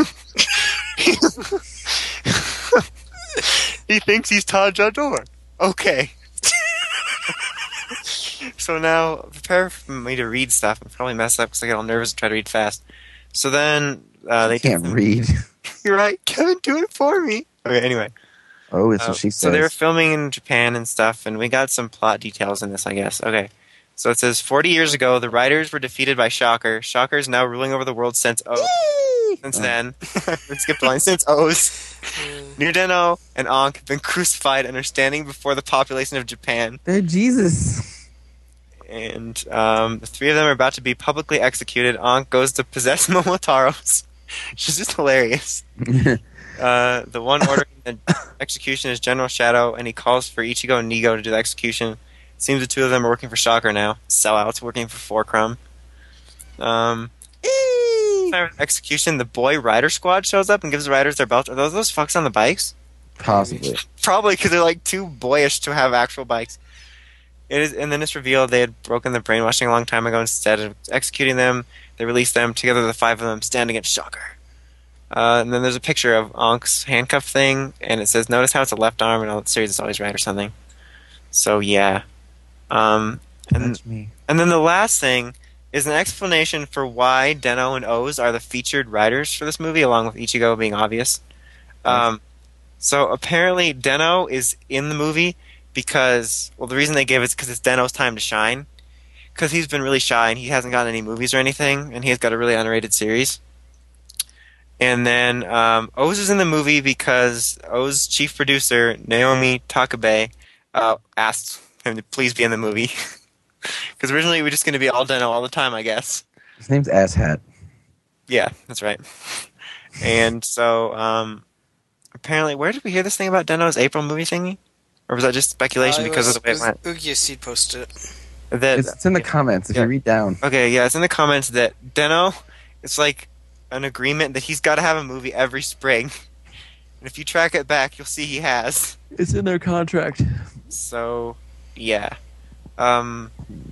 He thinks he's Tajador. Okay. So now, prepare for me to read stuff. I'm probably mess up because I get all nervous and try to read fast. So then, uh, they They can't did some- read. You're right, Kevin, do it for me. Okay, anyway. Oh, it's Uh, what she so they were says. filming in Japan and stuff, and we got some plot details in this, I guess. Okay. So it says, forty years ago, the Riders were defeated by Shocker. Shocker is now ruling over the world since O. Since Oh. then, we skipped a line. Since O's, New Deno and Ankh have been crucified and are standing before the population of Japan. They're Jesus. and um, the three of them are about to be publicly executed. Ankh goes to possess Momotaros. She's just hilarious. Uh, the one ordering the execution is General Shadow, and he calls for Ichigo and Nigo to do the execution. It seems the two of them are working for Shocker now. Sellouts working for Four Crumb. Um, time of execution, the boy rider squad shows up and gives the riders their belts. Are those those fucks on the bikes? Possibly. Probably, because they're like too boyish to have actual bikes. It is, and then it's revealed they had broken the brainwashing a long time ago. Instead of executing them, they released them. Together, the five of them stand against Shocker. Uh, and then there's a picture of Ankh's handcuff thing, and it says, "Notice how it's a left arm, and all the series is always right," or something. So yeah. Um, and, That's me. and then the last thing is an explanation for why Den-O and Oz are the featured writers for this movie, along with Ichigo being obvious. Um, so apparently Den-O is in the movie because, well, the reason they gave it is because it's Den-O's time to shine. Because he's been really shy and he hasn't gotten any movies or anything, and he's got a really underrated series. And then um, Oz is in the movie because Oz's chief producer, Naomi Takabe, uh, asked him to please be in the movie. Because originally we were just going to be all Den-O all the time, I guess. His name's Asshat. Yeah, that's right. And so, um, apparently, where did we hear this thing about Den-O's April movie thingy? Or was that just speculation Uh, it because was, of the way it it went? was Ugia Seed posted it. That, It's, it's in the comments if Yeah. you read down. Okay, yeah, it's in the comments that Den-O, it's like an agreement that he's got to have a movie every spring. And if you track it back, you'll see he has. It's in their contract. So, yeah. Um,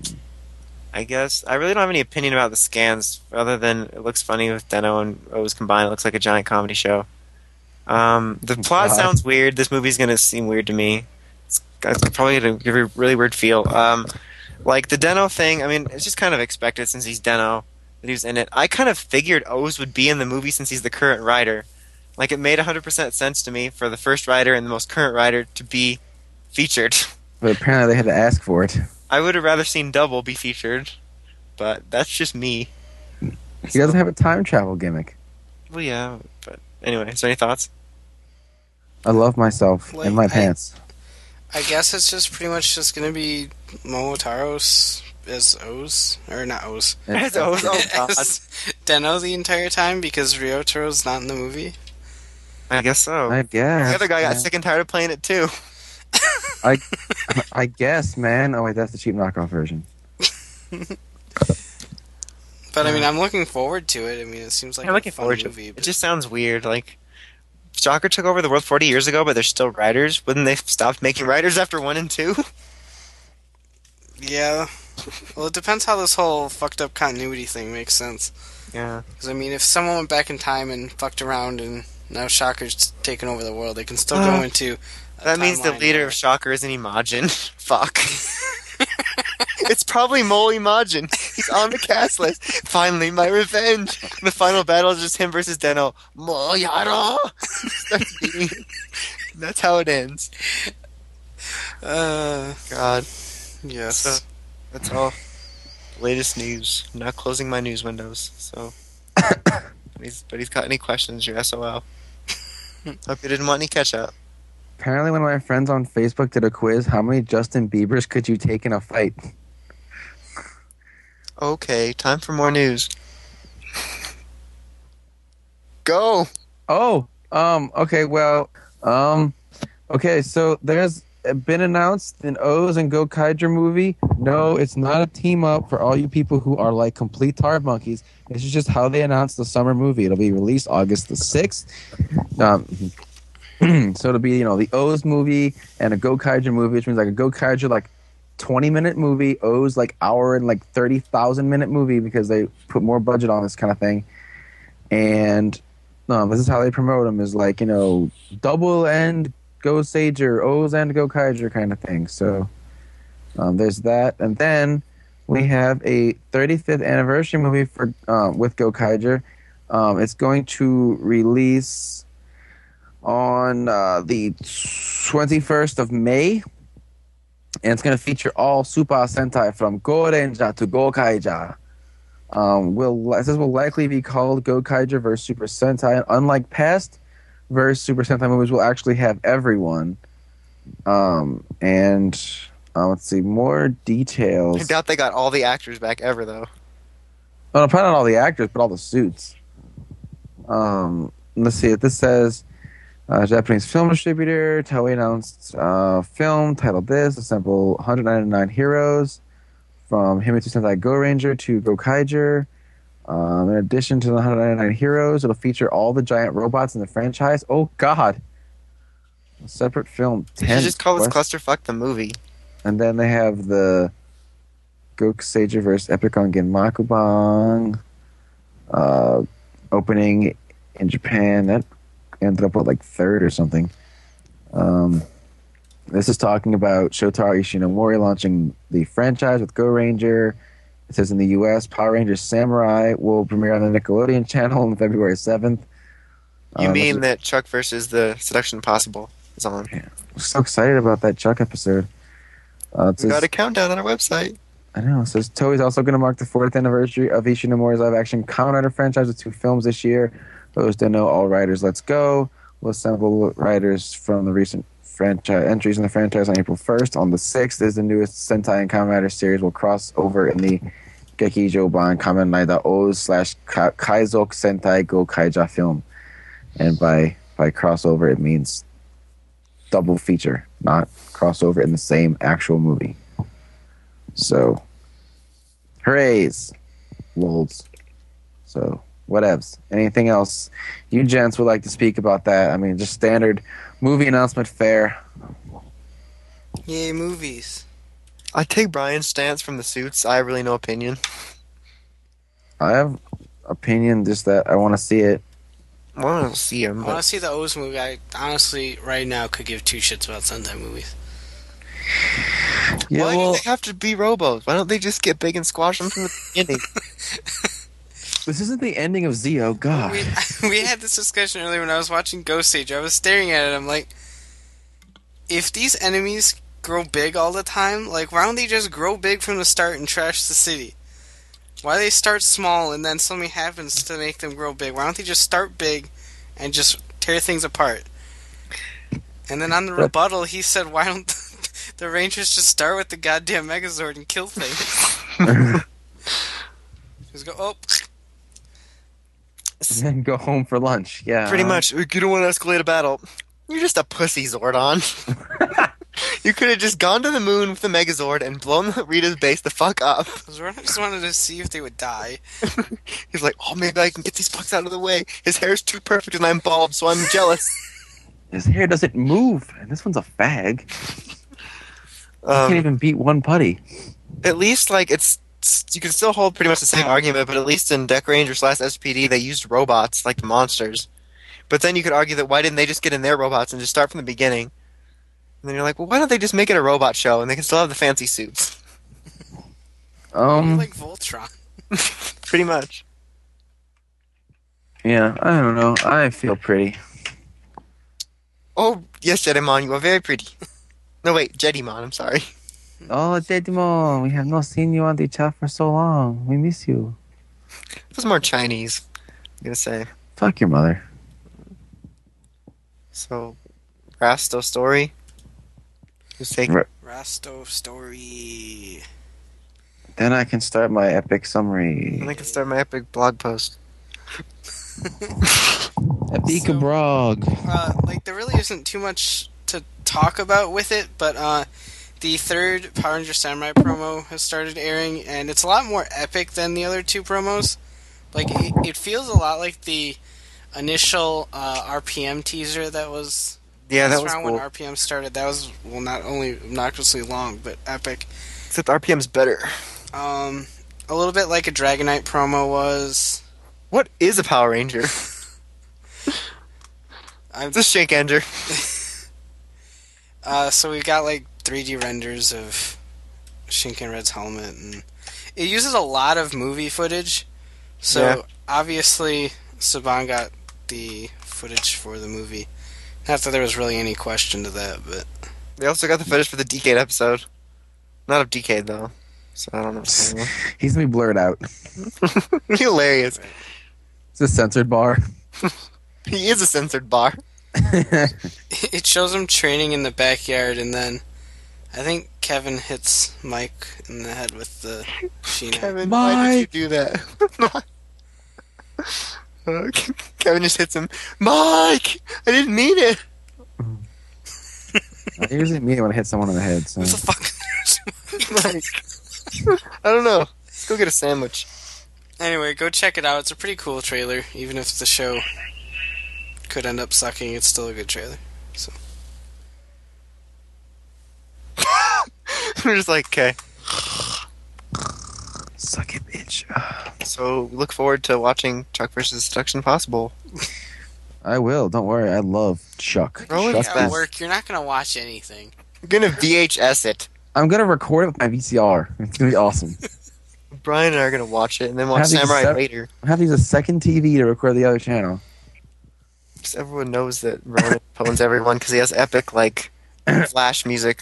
I guess I really don't have any opinion about the scans other than it looks funny with Den-O and Oz combined. It looks like a giant comedy show. Um, the plot God. sounds weird. This movie's going to seem weird to me. It's, it's probably going to give a really weird feel. Um, like the Den-O thing, I mean, it's just kind of expected since he's Den-O that he was in it. I kind of figured Oz would be in the movie since he's the current writer. Like, it made one hundred percent sense to me for the first writer and the most current writer to be featured. But apparently they had to ask for it. I would have rather seen Double be featured, but that's just me. He doesn't have a time travel gimmick. Well, yeah, but anyway, is there any thoughts? I love myself Like, and my I- pants. I guess it's just pretty much just gonna be Momotaros as Oz, or not Oz, As Oz, oh god. as Den-O the entire time because Ryotaro's not in the movie. I guess so. I guess. the other guy got man. sick and tired of playing it too. I, I guess, man. Oh wait, that's the cheap knockoff version. But I mean, I'm looking forward to it. I mean, it seems like I'm looking a fun forward to movie. it. It but- just sounds weird. Like, Shocker took over the world forty years ago, but they're still writers. Wouldn't they stop making writers after one and two? Yeah. Well, it depends how this whole fucked up continuity thing makes sense. Yeah. Because, I mean, if someone went back in time and fucked around and now Shocker's taken over the world, they can still Uh, go into a That means the timeline leader where- of Shocker isn't Imagine. Fuck. It's probably Mole Imagine. He's on the cast list. Finally, my revenge. The final battle is just him versus Den-O. Moyaro! Starts beating him. That's how it ends. Uh, God. yes. So, that's all. Latest news. I'm not closing my news windows, so. but, he's, but he's got any questions, you're S O L. Hope you didn't want any catch up. Apparently, one of my friends on Facebook did a quiz. How many Justin Biebers could you take in a fight? Okay, time for more news. Go! Oh, um, okay, well, um, okay, so there's been announced an O's and Go Kaiju movie. No, it's not a team up for all you people who are like complete tar monkeys. This is just how they announced the summer movie. It'll be released August the sixth. Um, so it'll be, you know, the O's movie and a Go Kaiju movie, which means like a Go Kaiju like twenty minute movie, O's like hour and like thirty thousand minute movie because they put more budget on this kind of thing. And um, this is how they promote them is like, you know, double and Go Sager, O's and Go Kaiju kind of thing. So um, there's that. And then we have a thirty-fifth anniversary movie for um, with Go Kaiju. Um, it's going to release on uh, the twenty-first of May. And it's going to feature all Super Sentai from Gorenja to Go Kaiju. Um, will this will likely be called Go Kaiju versus Super Sentai. And unlike past versus Super Sentai movies, will actually have everyone. Um, and Uh, let's see, more I details. doubt they got all the actors back ever, though. Oh, no, probably not all the actors, but all the suits. Um, let's see. This says uh, Japanese film distributor Toei announced uh, film titled this assemble one hundred ninety-nine heroes from Himitsu Sentai Go Ranger to Go Kaiger. Um, in addition to the one hundred ninety-nine heroes, it'll feature all the giant robots in the franchise. Oh God! A separate film. You ten should just call this quest- Clusterfuck the movie. And then they have the Gokuseiger versus Epic on Genmakubang uh, opening in Japan. That ended up with like third or something. Um, this is talking about Shotaro Ishinomori launching the franchise with Go Ranger. It says in the U S, Power Rangers Samurai will premiere on the Nickelodeon channel on February seventh. You Um, mean that Chuck versus the Seduction Impossible is on? I'm so excited about that Chuck episode. Uh, it We says, got a countdown on our website. I know. It says Toei's also going to mark the fourth anniversary of Ishinomori's live-action Kamen Rider franchise with two films this year. Those that know all writers, let's go. We'll assemble writers from the recent franchise entries in the franchise on April first. On the sixth is the newest Sentai and Kamen Rider series will cross over in the Gekijoban Kamen Rider O's slash Ka- Kaizok Sentai Go Kaija film. And by by crossover, it means double feature, not crossover in the same actual movie. So, hoorays, lols. So, whatevs. Anything else you gents would like to speak about that? I mean, just standard movie announcement fare. Yay, movies. I take Brian's stance from the suits. I have really no opinion. I have opinion, just that I want to see it. Well, I don't see him, I want to but see the O's movie. I honestly, right now, could give two shits about Sentai movies. Yeah, why well, do they have to be robos? Why don't they just get big and squash them from the beginning? this isn't the ending of Zeo. God. We, we had this discussion earlier when I was watching Ghost Age. I was staring at it. I'm like, if these enemies grow big all the time, like, why don't they just grow big from the start and trash the city? Why do they start small and then something happens to make them grow big? Why don't they just start big and just tear things apart? And then on the rebuttal, he said, why don't the Rangers just start with the goddamn Megazord and kill things? Just go, oh. And then go home for lunch. Yeah. Pretty much. You don't want to escalate a battle. You're just a pussy, Zordon. You could have just gone to the moon with the Megazord and blown Rita's base the fuck up. Zordon just wanted to see if they would die. He's like, oh, maybe I can get these fucks out of the way. His hair's too perfect and I'm bald, so I'm jealous. His hair doesn't move, and this one's a fag. He Um, can't even beat one putty. at least, like, it's you can still hold pretty much the same argument, but at least in Deck Ranger slash S P D, they used robots, like the monsters. But then you could argue that why didn't they just get in their robots and just start from the beginning? And then you're like, well, why don't they just make it a robot show and they can still have the fancy suits? Um, like Voltron. Pretty much. yeah, I don't know. I feel pretty. Oh, yes, Jedimon, you are very pretty. No, wait, Jedimon, I'm sorry. Oh, Dedimon, we have not seen you on the chat for so long. We miss you. It was more Chinese, I'm gonna say. Fuck your mother. So, Rasto story. Who's taking? Ra- Rasto story. Then I can start my epic summary. And I can start my epic blog post. Epic So- brog. Uh, like, there really isn't too much to talk about with it, but uh, the third Power Ranger Samurai promo has started airing, and it's a lot more epic than the other two promos. Like, it, it feels a lot like the initial uh, R P M teaser that was Yeah, that this was round cool. when R P M started. That was, well, not only obnoxiously long, but epic. Except R P M's better. Um, a little bit like a Dragonite promo was. What is a Power Ranger? I'm, It's a Shank Ender. uh, so we got like three D renders of Shinken Red's helmet, and it uses a lot of movie footage. So Yeah. obviously, Saban got the footage for the movie. Not that there was really any question to that, but They also got the footage for the Decade episode. Not of Decade, though. So I don't know. He's gonna be blurred out. Hilarious. It's a censored bar. He is a censored bar. it shows him training in the backyard, and then I think Kevin hits Mike in the head with the Sheena. Kevin, why Mike! did you do that? Uh, Kevin just hits him. Mike! I didn't mean it! I usually mean it when I hit someone in the head. So. Who the fuck? Mike. I don't know. Let's go get a sandwich. Anyway, go check it out. It's a pretty cool trailer. Even if the show could end up sucking, it's still a good trailer. So We're just like, okay. Suck it, bitch. So look forward to watching Chuck versus Destruction Possible. I will. Don't worry. I love Chuck. Roll it Chuck back. at is- work, you're not gonna watch anything. I'm gonna V H S it. I'm gonna record it with my V C R. It's gonna be awesome. Brian and I are gonna watch it and then watch Have these Samurai sep- later. I have to use a second T V to record the other channel. Just everyone knows that Ronan owns everyone because he has epic, like, flash music.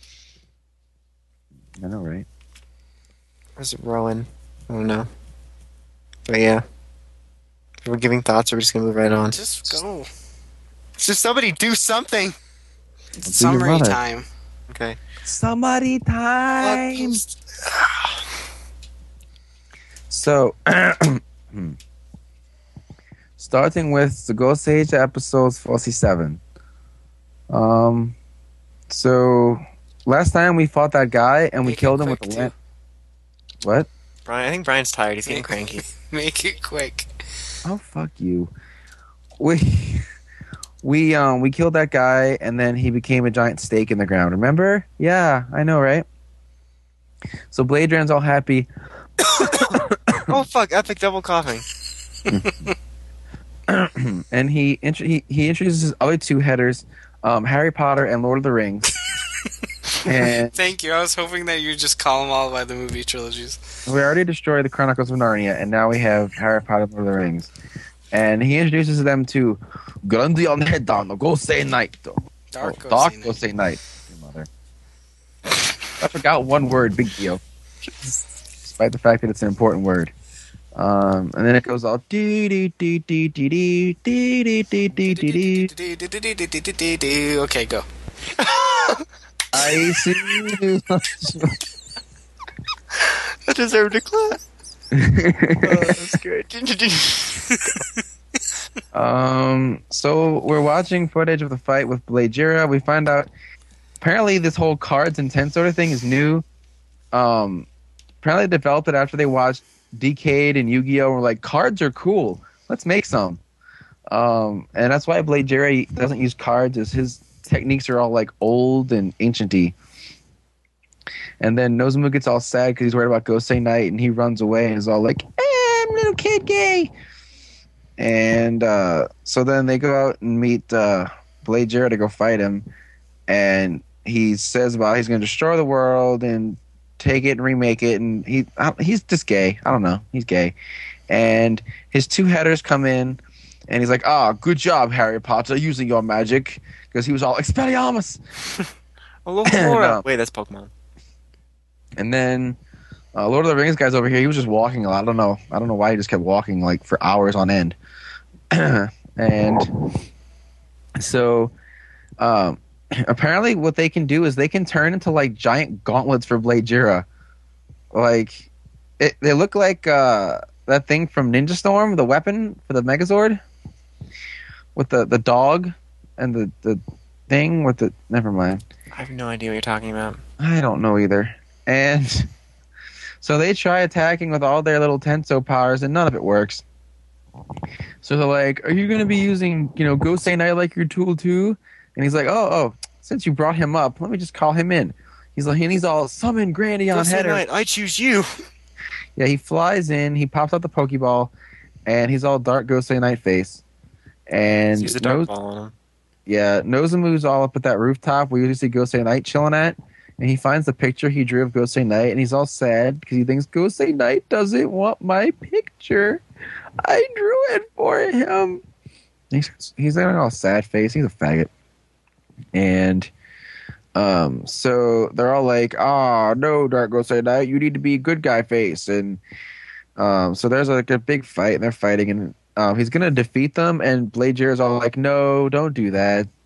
I know, right? Where's it Rowan? I don't know. But yeah. If we're giving thoughts, or we're just gonna move right on. Just go. Just somebody do something! It's Do your summary mother. time. Okay. Somebody time. So, starting with the Ghost Age episodes forty-seven. Um, so last time we fought that guy and we Make it killed him with quick, the too. lamp. What? Brian, I think Brian's tired. He's getting Make- cranky. Make it quick. Oh fuck you. We we um we killed that guy and then he became a giant stake in the ground. Remember? Yeah, I know, right? So Blade Run's all happy. Oh fuck! Epic double coughing. And he, int- he he introduces his other two headers, um, Harry Potter and Lord of the Rings. And Thank you. I was hoping that you'd just call them all by the movie trilogies. we already destroyed the Chronicles of Narnia, and now we have Harry Potter and Lord of the Rings. And he introduces them to Grundion Hedan, Gosei Knight. Dark oh, Dark Gosei Gosei Knight. Your mother. I forgot one word, big deal. Despite the fact that it's an important word. Um, and then it goes all dee dee dee dee dee dee dee dee dee dee dee dee. Okay, go. I see you. I deserved a clap. Oh, that's great. Um, so we're watching footage of the fight with Blade Jira. We find out apparently this whole cards and ten sort of thing is new. Um, apparently they developed it after they watched Decade and Yu-Gi-Oh! And were like, cards are cool. Let's make some. Um, and that's why Blade Jira doesn't use cards, is his techniques are all like old and ancient-y. And then Nozomu gets all sad because he's worried about Gosei Knight, and he runs away and is all like, eh, I'm a little kid gay. And uh, so then they go out and meet uh, Blade Jira to go fight him. And he says about he's going to destroy the world and take it and remake it. And he I, he's just gay. I don't know. He's gay. And his two headers come in, and he's like, ah, good job, Harry Potter, using your magic. Because he was all, Expelliarmus! Oh, No. Wait, that's Pokemon. And then uh, Lord of the Rings guy's over here. He was just walking a lot. I don't know. I don't know why he just kept walking like for hours on end. And so um, apparently what they can do is they can turn into like giant gauntlets for Blade Jira. Like it, they look like uh, that thing from Ninja Storm, the weapon for the Megazord with the, the dog and the, the thing with the... Never mind. I have no idea what you're talking about. I don't know either. And so they try attacking with all their little Tenso powers, and none of it works. So they're like, are you going to be using, you know, Gosei Knight like your tool too? And he's like, oh, oh, since you brought him up, let me just call him in. He's like, and he's all, summon Grandion Gosei Header. Knight, I choose you. Yeah, he flies in, he pops out the Pokeball, and he's all dark Gosei Knight face. And Use a dark Nos- ball on him. yeah, Nozomu's all up at that rooftop where you usually see Gosei Knight chilling at. And he finds the picture he drew of Gosei Knight, and he's all sad because he thinks Gosei Knight doesn't want my picture. I drew it for him. He's he's like all sad face. He's a faggot. And um, so they're all like, "Ah, oh, no, Dark Gosei Knight, you need to be good guy face." And um, so there's like a big fight, and they're fighting, and um, he's gonna defeat them. And Blade Jira's all like, "No, don't do that.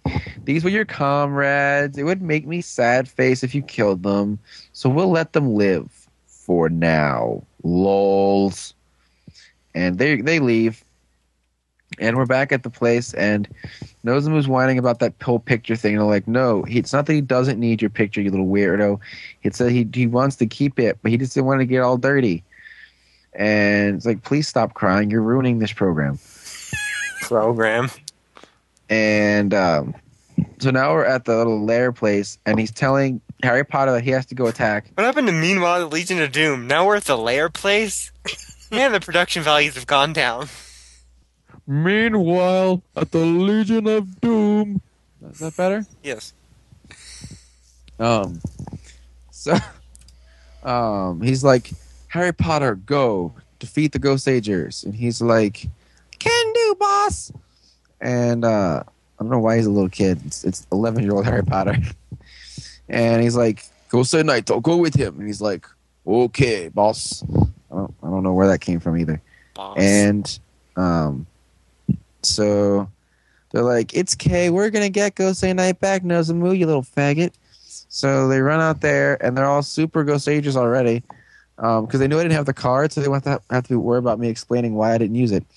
these were your comrades. It would make me sad face if you killed them. So we'll let them live for now. Lols. And they they leave. And we're back at the place, and Nozomu's whining about that whole picture thing. And they're like, no, he, it's not that he doesn't need your picture, you little weirdo. It said he he wants to keep it, but he just didn't want to get all dirty. And it's like, please stop crying. You're ruining this program. Program. And um, so now we're at the little lair place, and he's telling Harry Potter that he has to go attack. What happened to Meanwhile the Legion of Doom? Now we're at the lair place? Man, the production values have gone down. Meanwhile, at the Legion of Doom. Is that better? Yes. Um, so, um, he's like, Harry Potter, go defeat the Ghost Agers, and he's like, can do, boss. And uh, I don't know why he's a little kid. It's it's eleven-year-old Harry Potter, and he's like, Ghost Knight, I'll go with him. And he's like, okay, boss. I don't I don't know where that came from either. Boss. And um. So they're like, it's K, we're going to get Gosei Knight back, Nozomu, you little faggot. So they run out there, and they're all super Ghost Agers already because um, they knew I didn't have the card, so they won't have to, have to worry about me explaining why I didn't use it.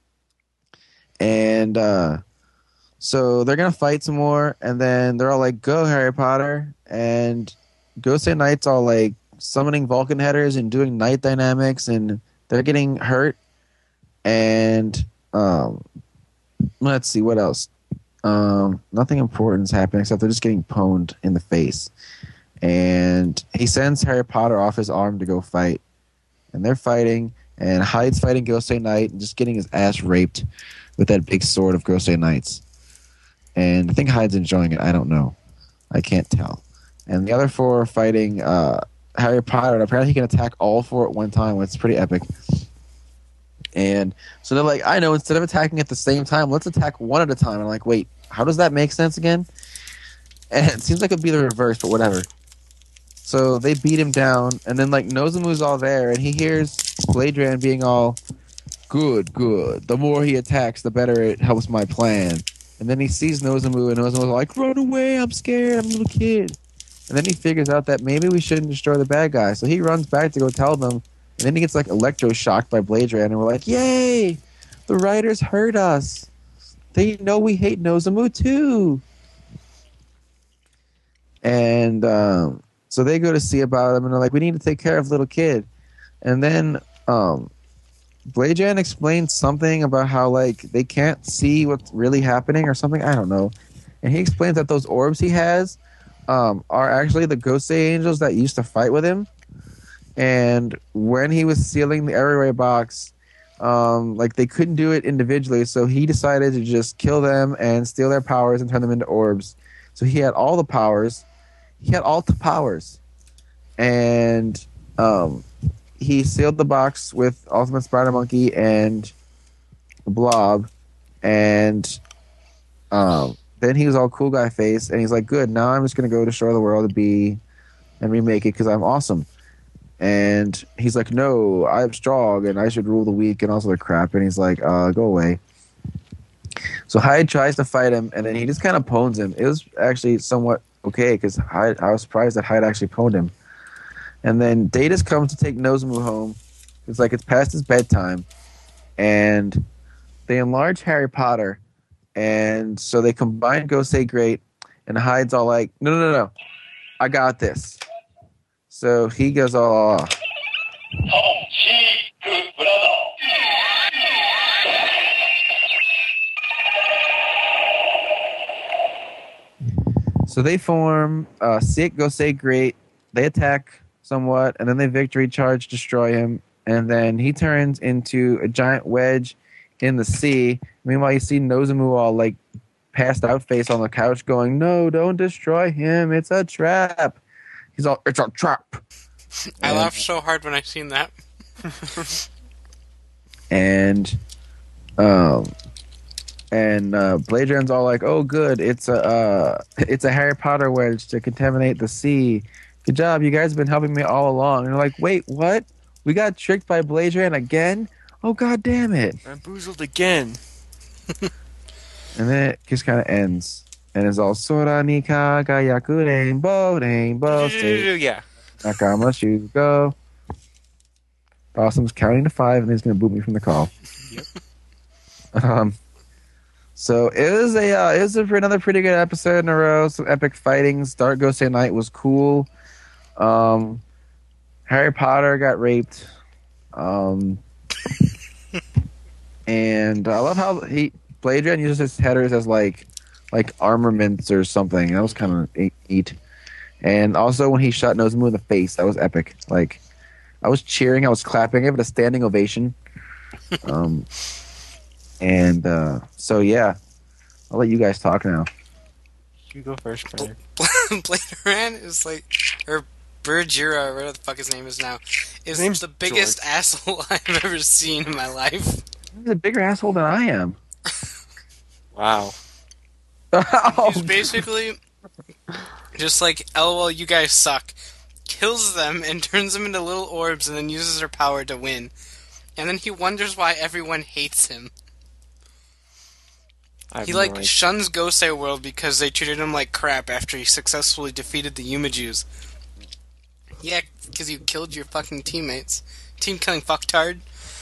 And uh, so they're going to fight some more, and then they're all like, go, Harry Potter. And Gosei Knight's all like summoning Vulcan headers and doing night dynamics, and they're getting hurt. And um, let's see, what else? Um, nothing important is happening except they're just getting pwned in the face. And he sends Harry Potter off his arm to go fight. And they're fighting, and Hyde's fighting Gosei Knight and just getting his ass raped with that big sword of Gosei Knight's. And I think Hyde's enjoying it. I don't know. I can't tell. And the other four are fighting uh, Harry Potter, and apparently he can attack all four at one time, which is pretty epic. And so they're like, I know, instead of attacking at the same time, let's attack one at a time. And I'm like, wait, how does that make sense again? And it seems like it'd be the reverse, but whatever. So they beat him down, and then like Nozomu's all there, and he hears Bladran being all, good, good. The more he attacks, the better it helps my plan. And then he sees Nozomu, and Nozomu's like, run away, I'm scared, I'm a little kid. And then he figures out that maybe we shouldn't destroy the bad guy. So he runs back to go tell them. And then he gets like electroshocked by Bladran, and we're like, yay! The writers heard us. They know we hate Nozomu too. And um, so they go to see about him, and they're like, we need to take care of little kid. And then um, Bladran explains something about how like they can't see what's really happening or something. I don't know. And he explains that those orbs he has um, are actually the Gosei angels that used to fight with him. And when he was sealing the Everyway box, um, like they couldn't do it individually, so he decided to just kill them and steal their powers and turn them into orbs. So he had all the powers. He had all the powers. And um, he sealed the box with Ultimate Spider Monkey and the Blob. And um, then he was all cool guy face, and he's like, good, now I'm just going to go destroy the world and be and remake it because I'm awesome. And he's like, no, I'm strong, and I should rule the weak, and all sort of crap. And he's like, uh, go away. So Hyde tries to fight him, and then he just kind of pwns him. It was actually somewhat okay, because I was surprised that Hyde actually pwned him. And then Datus comes to take Nozomu home. It's like it's past his bedtime. And they enlarge Harry Potter. And so they combine Gosei Great, and Hyde's all like, no, no, no, no. I got this. So he goes all, so they form uh, Sick, Gosei Great. They attack somewhat, and then they victory charge, destroy him, and then he turns into a giant wedge in the sea. Meanwhile, you see Nozomu all like passed out face on the couch going, no, don't destroy him. It's a trap. He's all, it's a trap. I and, laughed so hard when I seen that. and um and uh Bladran's all like, oh good, it's a uh it's a Harry Potter wedge to contaminate the sea. Good job, you guys have been helping me all along. And they're like, wait, what? We got tricked by Bladran again? Oh god damn it. Bamboozled again. And then it just kind of ends. And it's all Sora ni kagayaku rainbow, rainbow, say Yeah. Nakama should go. Awesome's counting to five, and he's going to boot me from the call. Yep. Um, so it was a uh, it was a, another pretty good episode in a row. Some epic fightings. Dark Ghost Night was cool. Um, Harry Potter got raped. Um, and I love how he Bladrian uses his headers as like like armaments or something. That was kind of neat. And also when he shot Nozomu in the face, that was epic. Like I was cheering, I was clapping, I gave it a standing ovation. Um, and uh, so yeah, I'll let you guys talk now. You go first, Connor. Bladeran is like, or Berjira, whatever the fuck his name is now, is His name's the biggest George. asshole I've ever seen in my life. He's a bigger asshole than I am. Wow. He's basically just like, lol, you guys suck. Kills them and turns them into little orbs and then uses their power to win. And then he wonders why everyone hates him. I have He no like idea. shuns Gosei World because they treated him like crap after he successfully defeated the Yuma Jews. Yeah, because you killed your fucking teammates. Team killing fucktard.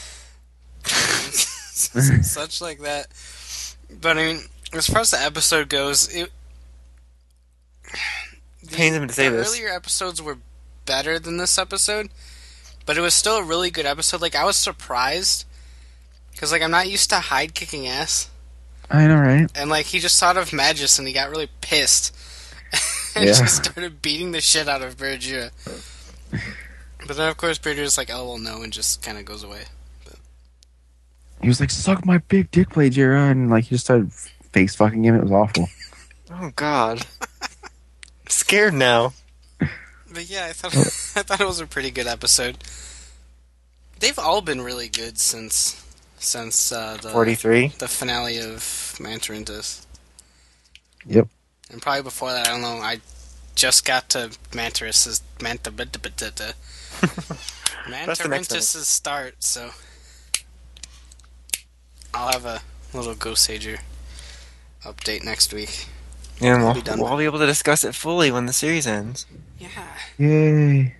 Such like that. But I mean, as far as the episode goes, it the, Pains him to say the this. earlier episodes were better than this episode, but it was still a really good episode. Like I was surprised because like I'm not used to Hyde kicking ass. I know, right? And, like, he just thought of Magus, and he got really pissed. and Yeah. just started beating the shit out of Berjira. But then, of course, Berjira's like, oh, well, no, and just kind of goes away. He was like, "Suck my big dick, Bladrian," and like he just started face fucking him. It was awful. Oh God. I'm scared now. But, yeah, I thought I thought it was a pretty good episode. They've all been really good since since uh, the Forty-three. the finale of Mantarintus. Yep. And probably before that, I don't know, I just got to Mantaris's Manta That's the next one. Mantarintus's start, so I'll have a little Ghost Sager update next week. Yeah, I'll we'll, be done we'll with be able to discuss it fully when the series ends. Yeah. Yay,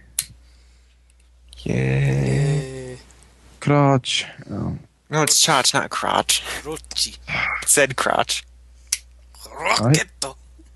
Yay. Yay. crotch. Oh. No, it's Chotch, not Crotch. Rochi. It said Crotch. Rocketo.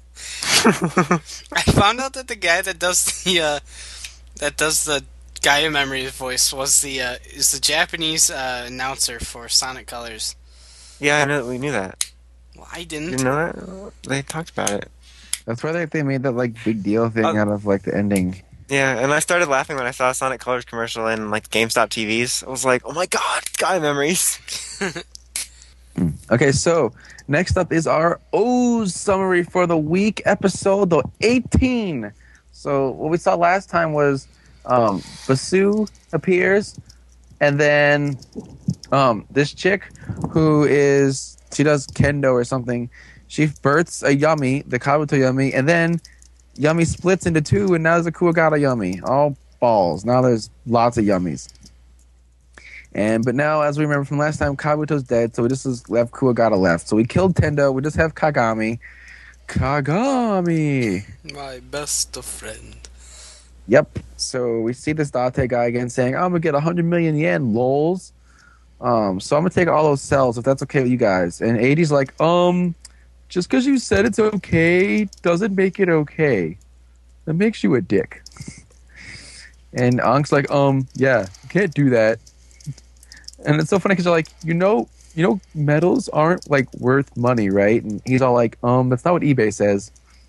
I found out that the guy that does the uh, that does the Gaia Memories voice was the uh, is the Japanese uh, announcer for Sonic Colors. Yeah, I know. We knew that. Well, I You didn't. didn't know that? They talked about it. That's why they, they made that like big deal thing Uh, out of like the ending. Yeah, and I started laughing when I saw a Sonic Colors commercial in like GameStop T Vs. I was like, "Oh my God, Guy memories!" Okay, so next up is our O's summary for the week, episode the eighteen. So what we saw last time was um, Basu appears, and then um, this chick who is she does kendo or something. She births a Yummy, the Kabuto Yummy, and then Yummy splits into two, and now there's a Kuwagata Yummy. All balls. Now there's lots of Yummies. And but now, as we remember from last time, Kabuto's dead, so we just has left Kuwagata left. So we killed Tendo. We just have Kagami. Kagami. My best of friend. Yep. So we see this Date guy again saying, "I'm gonna get a hundred million yen, lols." Um. So I'm gonna take all those cells if that's okay with you guys. And eighty's like, um, just because you said it's okay doesn't make it okay. That makes you a dick. And Ank's like, um, yeah, you can't do that. And it's so funny because you're like, you know, you know, metals aren't like worth money, right? And he's all like, um, that's not what eBay says.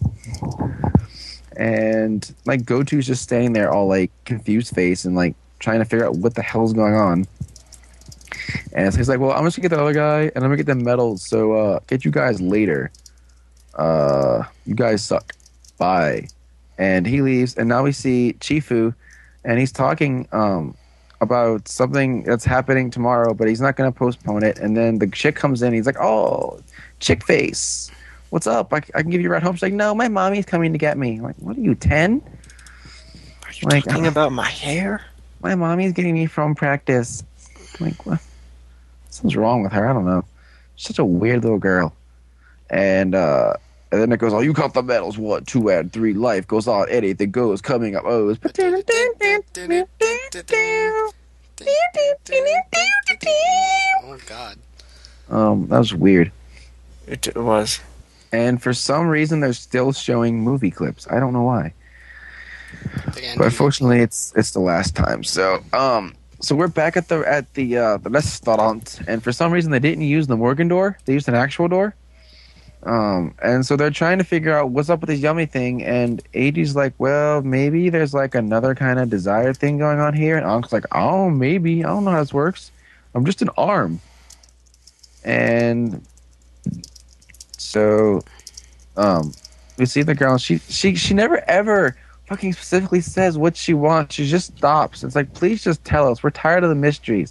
And like, Goto's just standing there, all like confused face and like trying to figure out what the hell's going on. And so he's like, well, I'm just gonna get the other guy, and I'm gonna get them medals. So uh, get you guys later. Uh, you guys suck. Bye. And he leaves, and now we see Chifu, and he's talking um. about something that's happening tomorrow, but he's not going to postpone it. And then the chick comes in. He's like, "Oh, chick face, what's up? I, I can give you a ride home." She's like, "No, my mommy's coming to get me." I'm like, what are you, ten? Are you Like, talking uh, about my hair? My mommy's getting me from practice. I'm like, what? Something's wrong with her. I don't know. She's such a weird little girl. And uh, And then it goes, oh, you count the medals. One, two, and three. Life goes on. Anything goes. Coming up. Oh, it's... Oh God. Um, that was weird. It was. And for some reason, they're still showing movie clips. I don't know why. But unfortunately, it's it's the last time. So, um, so we're back at the at the uh, the restaurant, and for some reason, they didn't use the Morgan door. They used an actual door. Um, and so they're trying to figure out what's up with this yummy thing. And A G's like, well, maybe there's like another kind of desire thing going on here. And Ank's like, oh, maybe. I don't know how this works. I'm just an arm. And so, um, we see the girl. She she she never ever fucking specifically says what she wants. She just stops. It's like, please just tell us. We're tired of the mysteries.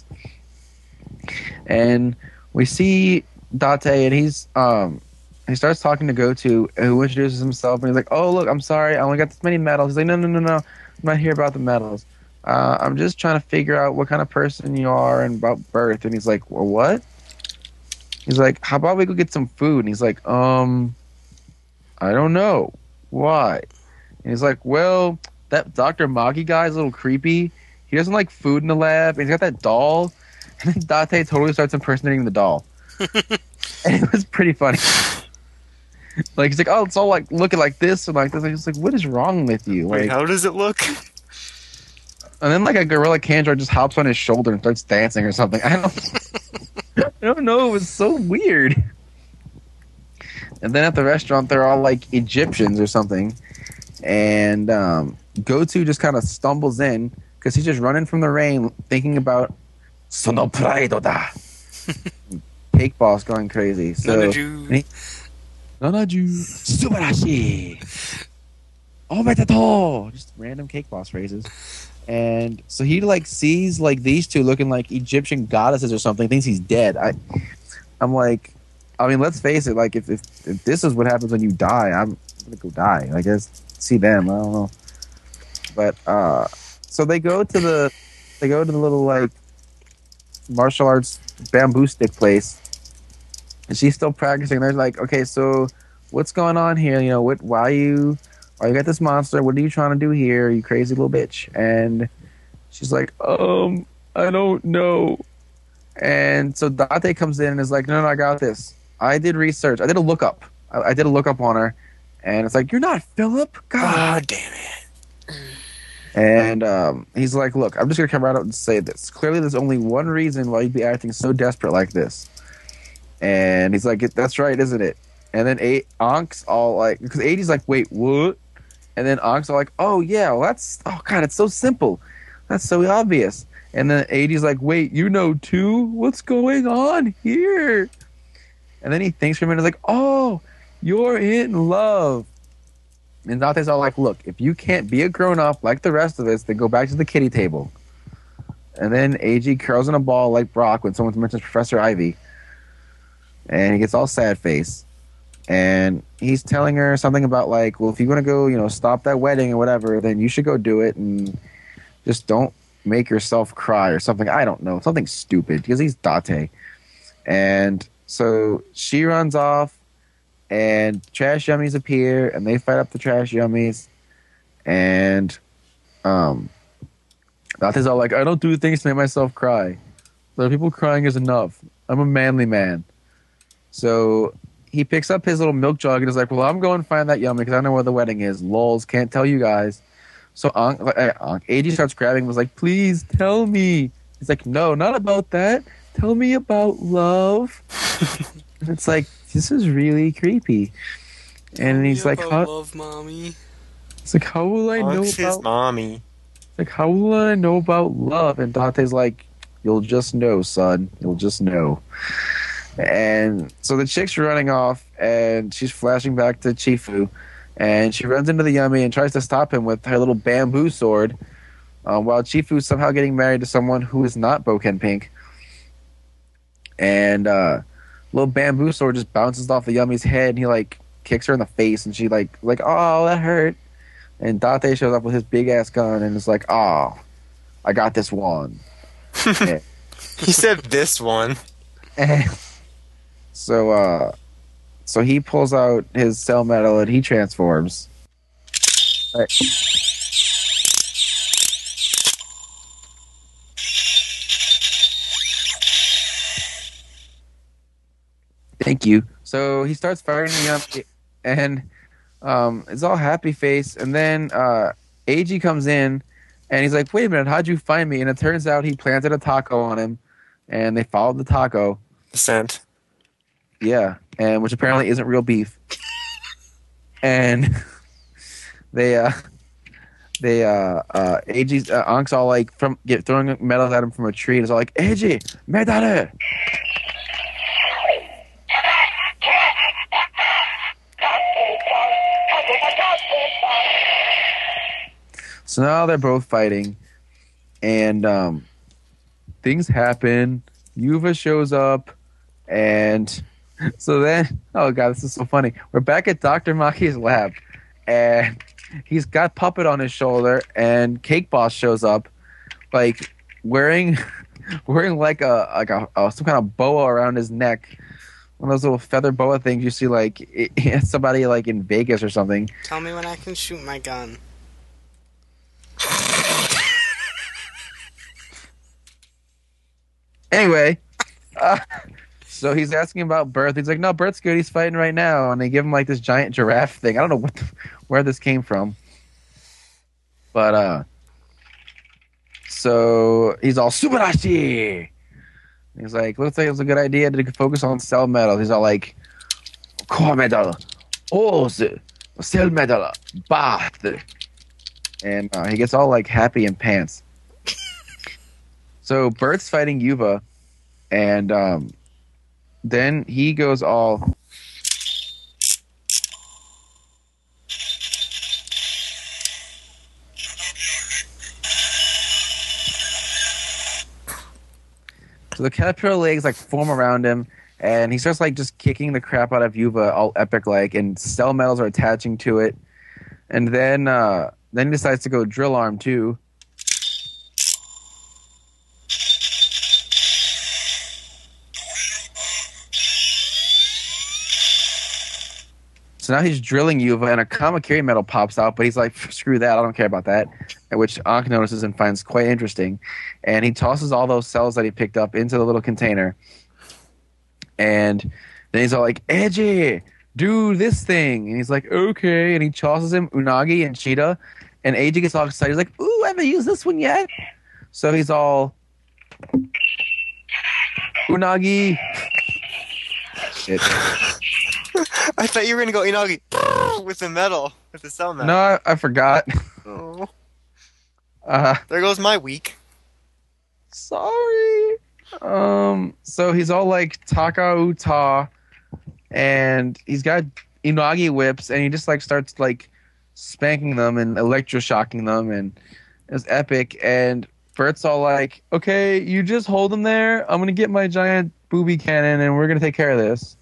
And we see Date, and he's um. He starts talking to Goto, who introduces himself, and he's like, oh, look, I'm sorry, I only got this many medals. He's like, no, no, no, no, I'm not here about the medals. Uh, I'm just trying to figure out what kind of person you are and about birth. And he's like, well, what? He's like, how about we go get some food? And he's like, um, I don't know. Why? And he's like, well, that Doctor Magi guy is a little creepy. He doesn't like food in the lab, and he's got that doll. And then Date totally starts impersonating the doll. And it was pretty funny. Like, he's like, oh, it's all like looking like this and like this. He's like, what is wrong with you? Like, Wait, how does it look? And then like a gorilla Kandra just hops on his shoulder and starts dancing or something. I don't, I don't know. It was so weird. And then at the restaurant, they're all like Egyptians or something. And um, Goto just kind of stumbles in because he's just running from the rain, thinking about Sono Praido da. Cake Boss going crazy. So, Nanaju. Nanaju. Subarashi. Ometeto. Just random Cake Boss phrases. And so he like sees like these two looking like Egyptian goddesses or something, thinks he's dead. I, I'm like, I mean, let's face it. Like, if if, if this is what happens when you die, I'm gonna go die. I guess see them. I don't know. But uh, so they go to the they go to the little like martial arts bamboo stick place, and she's still practicing. They're like, okay, so what's going on here? You know, what? Why you? Why you got this monster? What are you trying to do here? You crazy little bitch? And she's like, um, I don't know. And so Date comes in and is like, no, no, I got this. I did research. I did a lookup. I, I did a lookup on her. And it's like, you're not Philip? God. Oh, damn it. And um, he's like, look, I'm just going to come right out and say this. Clearly, there's only one reason why you'd be acting so desperate like this. And he's like, that's right, isn't it? And then a- Ank's all like, because eighty's like, wait, what? And then Ank's all like, oh, yeah, well, that's, oh, God, it's so simple. That's so obvious. And then eighty's like, wait, you know too? What's going on here? And then he thinks for a minute, like, oh, you're in love. And Date's all like, look, if you can't be a grown-up like the rest of us, then go back to the kiddie table. And then A G curls in a ball like Brock when someone mentions Professor Ivy. And he gets all sad face. And he's telling her something about, like, well, if you want to go, you know, stop that wedding or whatever, then you should go do it. And just don't make yourself cry or something. I don't know. Something stupid because he's Date. And so she runs off. And trash yummies appear, and they fight up the trash yummies. And um, Date's all like, I don't do things to make myself cry. So people crying is enough. I'm a manly man. So he picks up his little milk jug and is like, well, I'm going to find that yummy because I know where the wedding is. Lols, can't tell you guys. So Ankh, uh, A G starts grabbing him, was like, please tell me. He's like, no, not about that. Tell me about love. And it's like, this is really creepy. And Tell he's me like, about how, love, mommy. it's like, how will I know Ank's his about mommy. like how will I know about love? And Date's like, you'll just know, son. You'll just know. And so the chick's running off, and she's flashing back to Chifu, and she runs into the yummy and tries to stop him with her little bamboo sword, um, while Chifu's somehow getting married to someone who is not Boken Pink. And uh, little bamboo sword just bounces off the yummy's head, and he like kicks her in the face, and she like like oh, that hurt. And Date shows up with his big ass gun and is like, oh, I got this one. Yeah. He said this one. And so uh, so he pulls out his cell metal and he transforms. Right. Thank you. So he starts firing the Yummy, and um, it's all happy face. And then uh, A G comes in, and he's like, "Wait a minute, how'd you find me?" And it turns out he planted a taco on him, and they followed the taco. The scent. Yeah, and which apparently isn't real beef. And they, uh, they, uh, uh, A G's uh, Ank's all like from get throwing medals at him from a tree. And it's all like, A G, medale. So now they're both fighting, and um, things happen. Yuva shows up, and so then, oh god, this is so funny. We're back at Doctor Maki's lab, and he's got Puppet on his shoulder, and Cake Boss shows up, like wearing, wearing like a like a, a some kind of boa around his neck, one of those little feather boa things you see like it, somebody like in Vegas or something. Tell me when I can shoot my gun. Anyway, uh, so he's asking about Birth. He's like, no, Birth's good. He's fighting right now. And they give him like this giant giraffe thing. I don't know what the, where this came from. But, uh, so he's all, Subarashi! He's like, looks like it was a good idea to focus on cell metal. He's all like, core metal, Oz, cell metal, bath. And uh, he gets all like happy in pants. So Bert's fighting Yuva, and um, then he goes all. So the caterpillar legs like form around him, and he starts like just kicking the crap out of Yuva, all epic like, and cell metals are attaching to it, and then uh, then he decides to go drill arm too. So now he's drilling Yuva, and a Kamakiri metal pops out, but he's like, screw that, I don't care about that, which Ankh notices and finds quite interesting. And he tosses all those cells that he picked up into the little container. And then he's all like, Edgy, do this thing. And he's like, okay. And he tosses him Unagi and Cheetah. And A J gets all excited. He's like, ooh, I haven't used this one yet. So he's all, Unagi. It. I thought you were going to go Inagi with the metal, with the cell metal. No, I, I forgot. Oh. Uh, there goes my week. Sorry. Um. So he's all like Taka Uta, and he's got Inagi whips, and he just like starts like spanking them and electroshocking them, and it's epic. And Bert's all like, "Okay, you just hold them there. I'm gonna get my giant booby cannon, and we're gonna take care of this."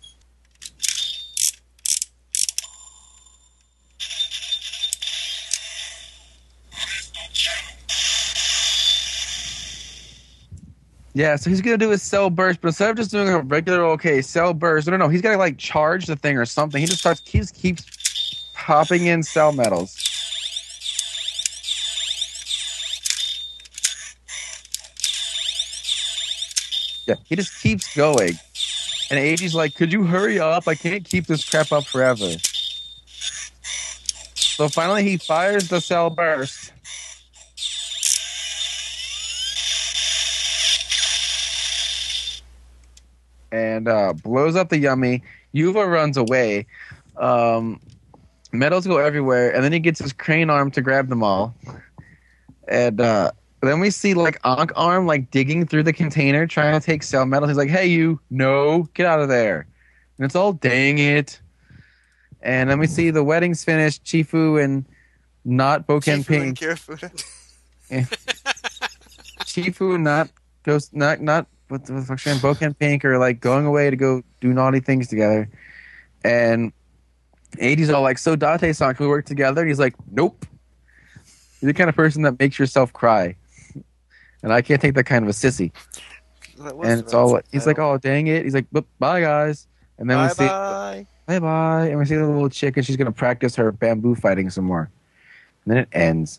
Yeah, so he's gonna do his cell burst, but instead of just doing a regular okay cell burst, no, no, no, he's gotta like charge the thing or something. He just starts, he just keeps popping in cell metals. Yeah, he just keeps going, and A G's like, "Could you hurry up? I can't keep this crap up forever." So finally, he fires the cell burst. And uh, blows up the Yummy. Yuva runs away. Um, metals go everywhere, and then he gets his crane arm to grab them all. And uh, then we see like Ankh arm like digging through the container, trying to take cell metals. He's like, "Hey, you, no, get out of there!" And it's all, dang it. And then we see the wedding's finished. Chifu and not Boken Chifu Pink. and Kirafuda. Yeah. Chifu and not goes not not. What the fuck's name? Boken Pink are like going away to go do naughty things together. And eighty's all like, "So Date-san, can we work together?" And he's like, "Nope. You're the kind of person that makes yourself cry. And I can't take that kind of a sissy." That was And it's the all right he's like, "Oh, dang it." He's like, "Bye, guys." And then bye we see bye. bye bye. And we see the little chick, and she's gonna practice her bamboo fighting some more. And then it ends.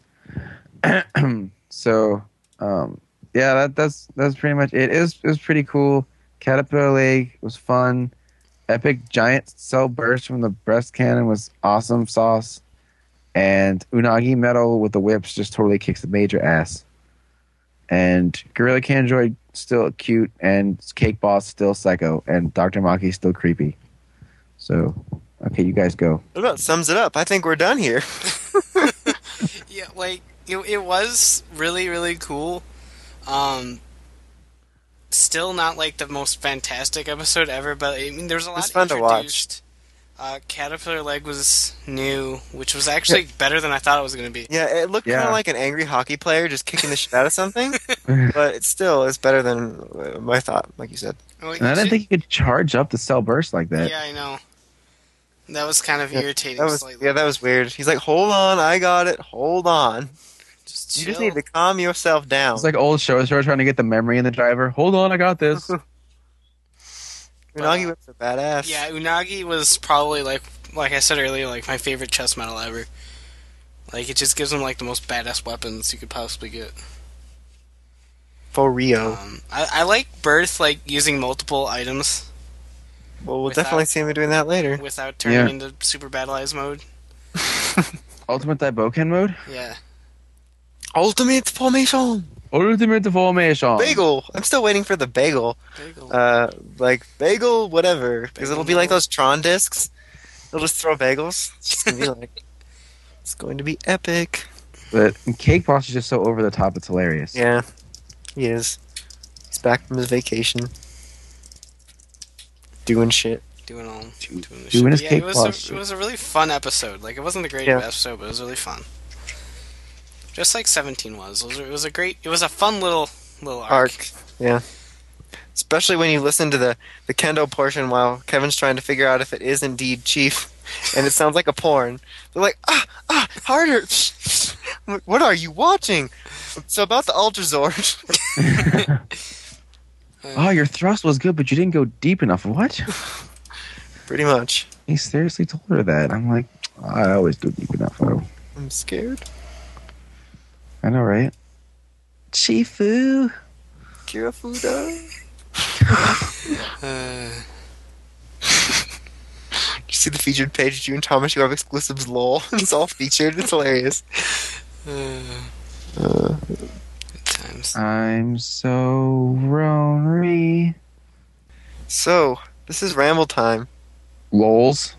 So, um, yeah, that, that's that's pretty much it. It was, it was pretty cool. Caterpillar Lake was fun. Epic giant cell burst from the breast cannon was awesome sauce. And Unagi Metal with the whips just totally kicks the major ass. And Gorilla Candroid still cute, and Cake Boss still psycho, and Doctor Maki still creepy. So, okay, you guys go. What about sums it up? I think we're done here. Yeah, like it, it was really really cool. Um, still not like the most fantastic episode ever, but I mean, there's a lot It's fun to watch. introduced. Uh, Caterpillar Leg was new, which was actually better than I thought it was going to be. Yeah, it looked kind Yeah. of like an angry hockey player just kicking the shit out of something, but it's still it's better than uh, my thought, like you said. Well, And I you didn't should- think you could charge up the cell burst like that. Yeah, I know. That was kind of Yeah, irritating. That was slightly. yeah, that was weird. He's like, "Hold on, I got it. Hold on. Just You just chill. need to calm yourself down." It's like old shows who are trying to get the memory in the driver. Hold on, I got this. Unagi whips are badass. Yeah, Unagi was probably like like I said earlier, like my favorite chess metal ever. Like it just gives him like the most badass weapons you could possibly get. for Rio. Um, I, I like Birth like using multiple items Well, we'll without- definitely see him doing that later. without turning Yeah. into super battleize mode. Ultimate Daiboken mode? Yeah. Ultimate formation. Ultimate formation. Bagel. I'm still waiting for the bagel. Bagel. Uh, like bagel, whatever. Because Bagel it'll be like noodle. those Tron discs. They'll just throw bagels. It's just gonna be like, it's going to be epic. But Cake Boss is just so over the top, it's hilarious. Yeah, he is. He's back from his vacation, doing shit. doing all doing, the doing shit. his yeah, cake it was boss. a, it was a really fun episode. Like it wasn't the greatest Yeah. episode, but it was really fun. Just like seventeen was. It was, it was a great. It was a fun little little arc. Arc. Yeah. Especially when you listen to the, the Kendo portion while Kevin's trying to figure out if it is indeed Chief, and it sounds like a porn. They're like, ah, ah, harder. I'm like, what are you watching? So about the Ultra Zord. Oh, your thrust was good, but you didn't go deep enough. What? Pretty much. He seriously told her that. I'm like, I always go deep enough. Oh, I'm scared. I know, right? Chifu. Kirafuda. Uh, You see the featured page, you and Thomas, you have exclusives, lol. It's all featured. It's hilarious. uh, Uh, good times. I'm so Ronry. so, this is ramble time. Lols.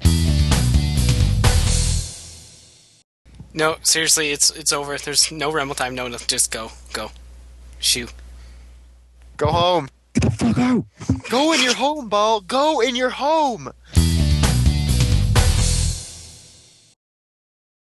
No, seriously, it's it's over. There's no ramble time. No, no, just go, go, shoot. Go home. Get the fuck out. Go in your home, Ball. Go in your home.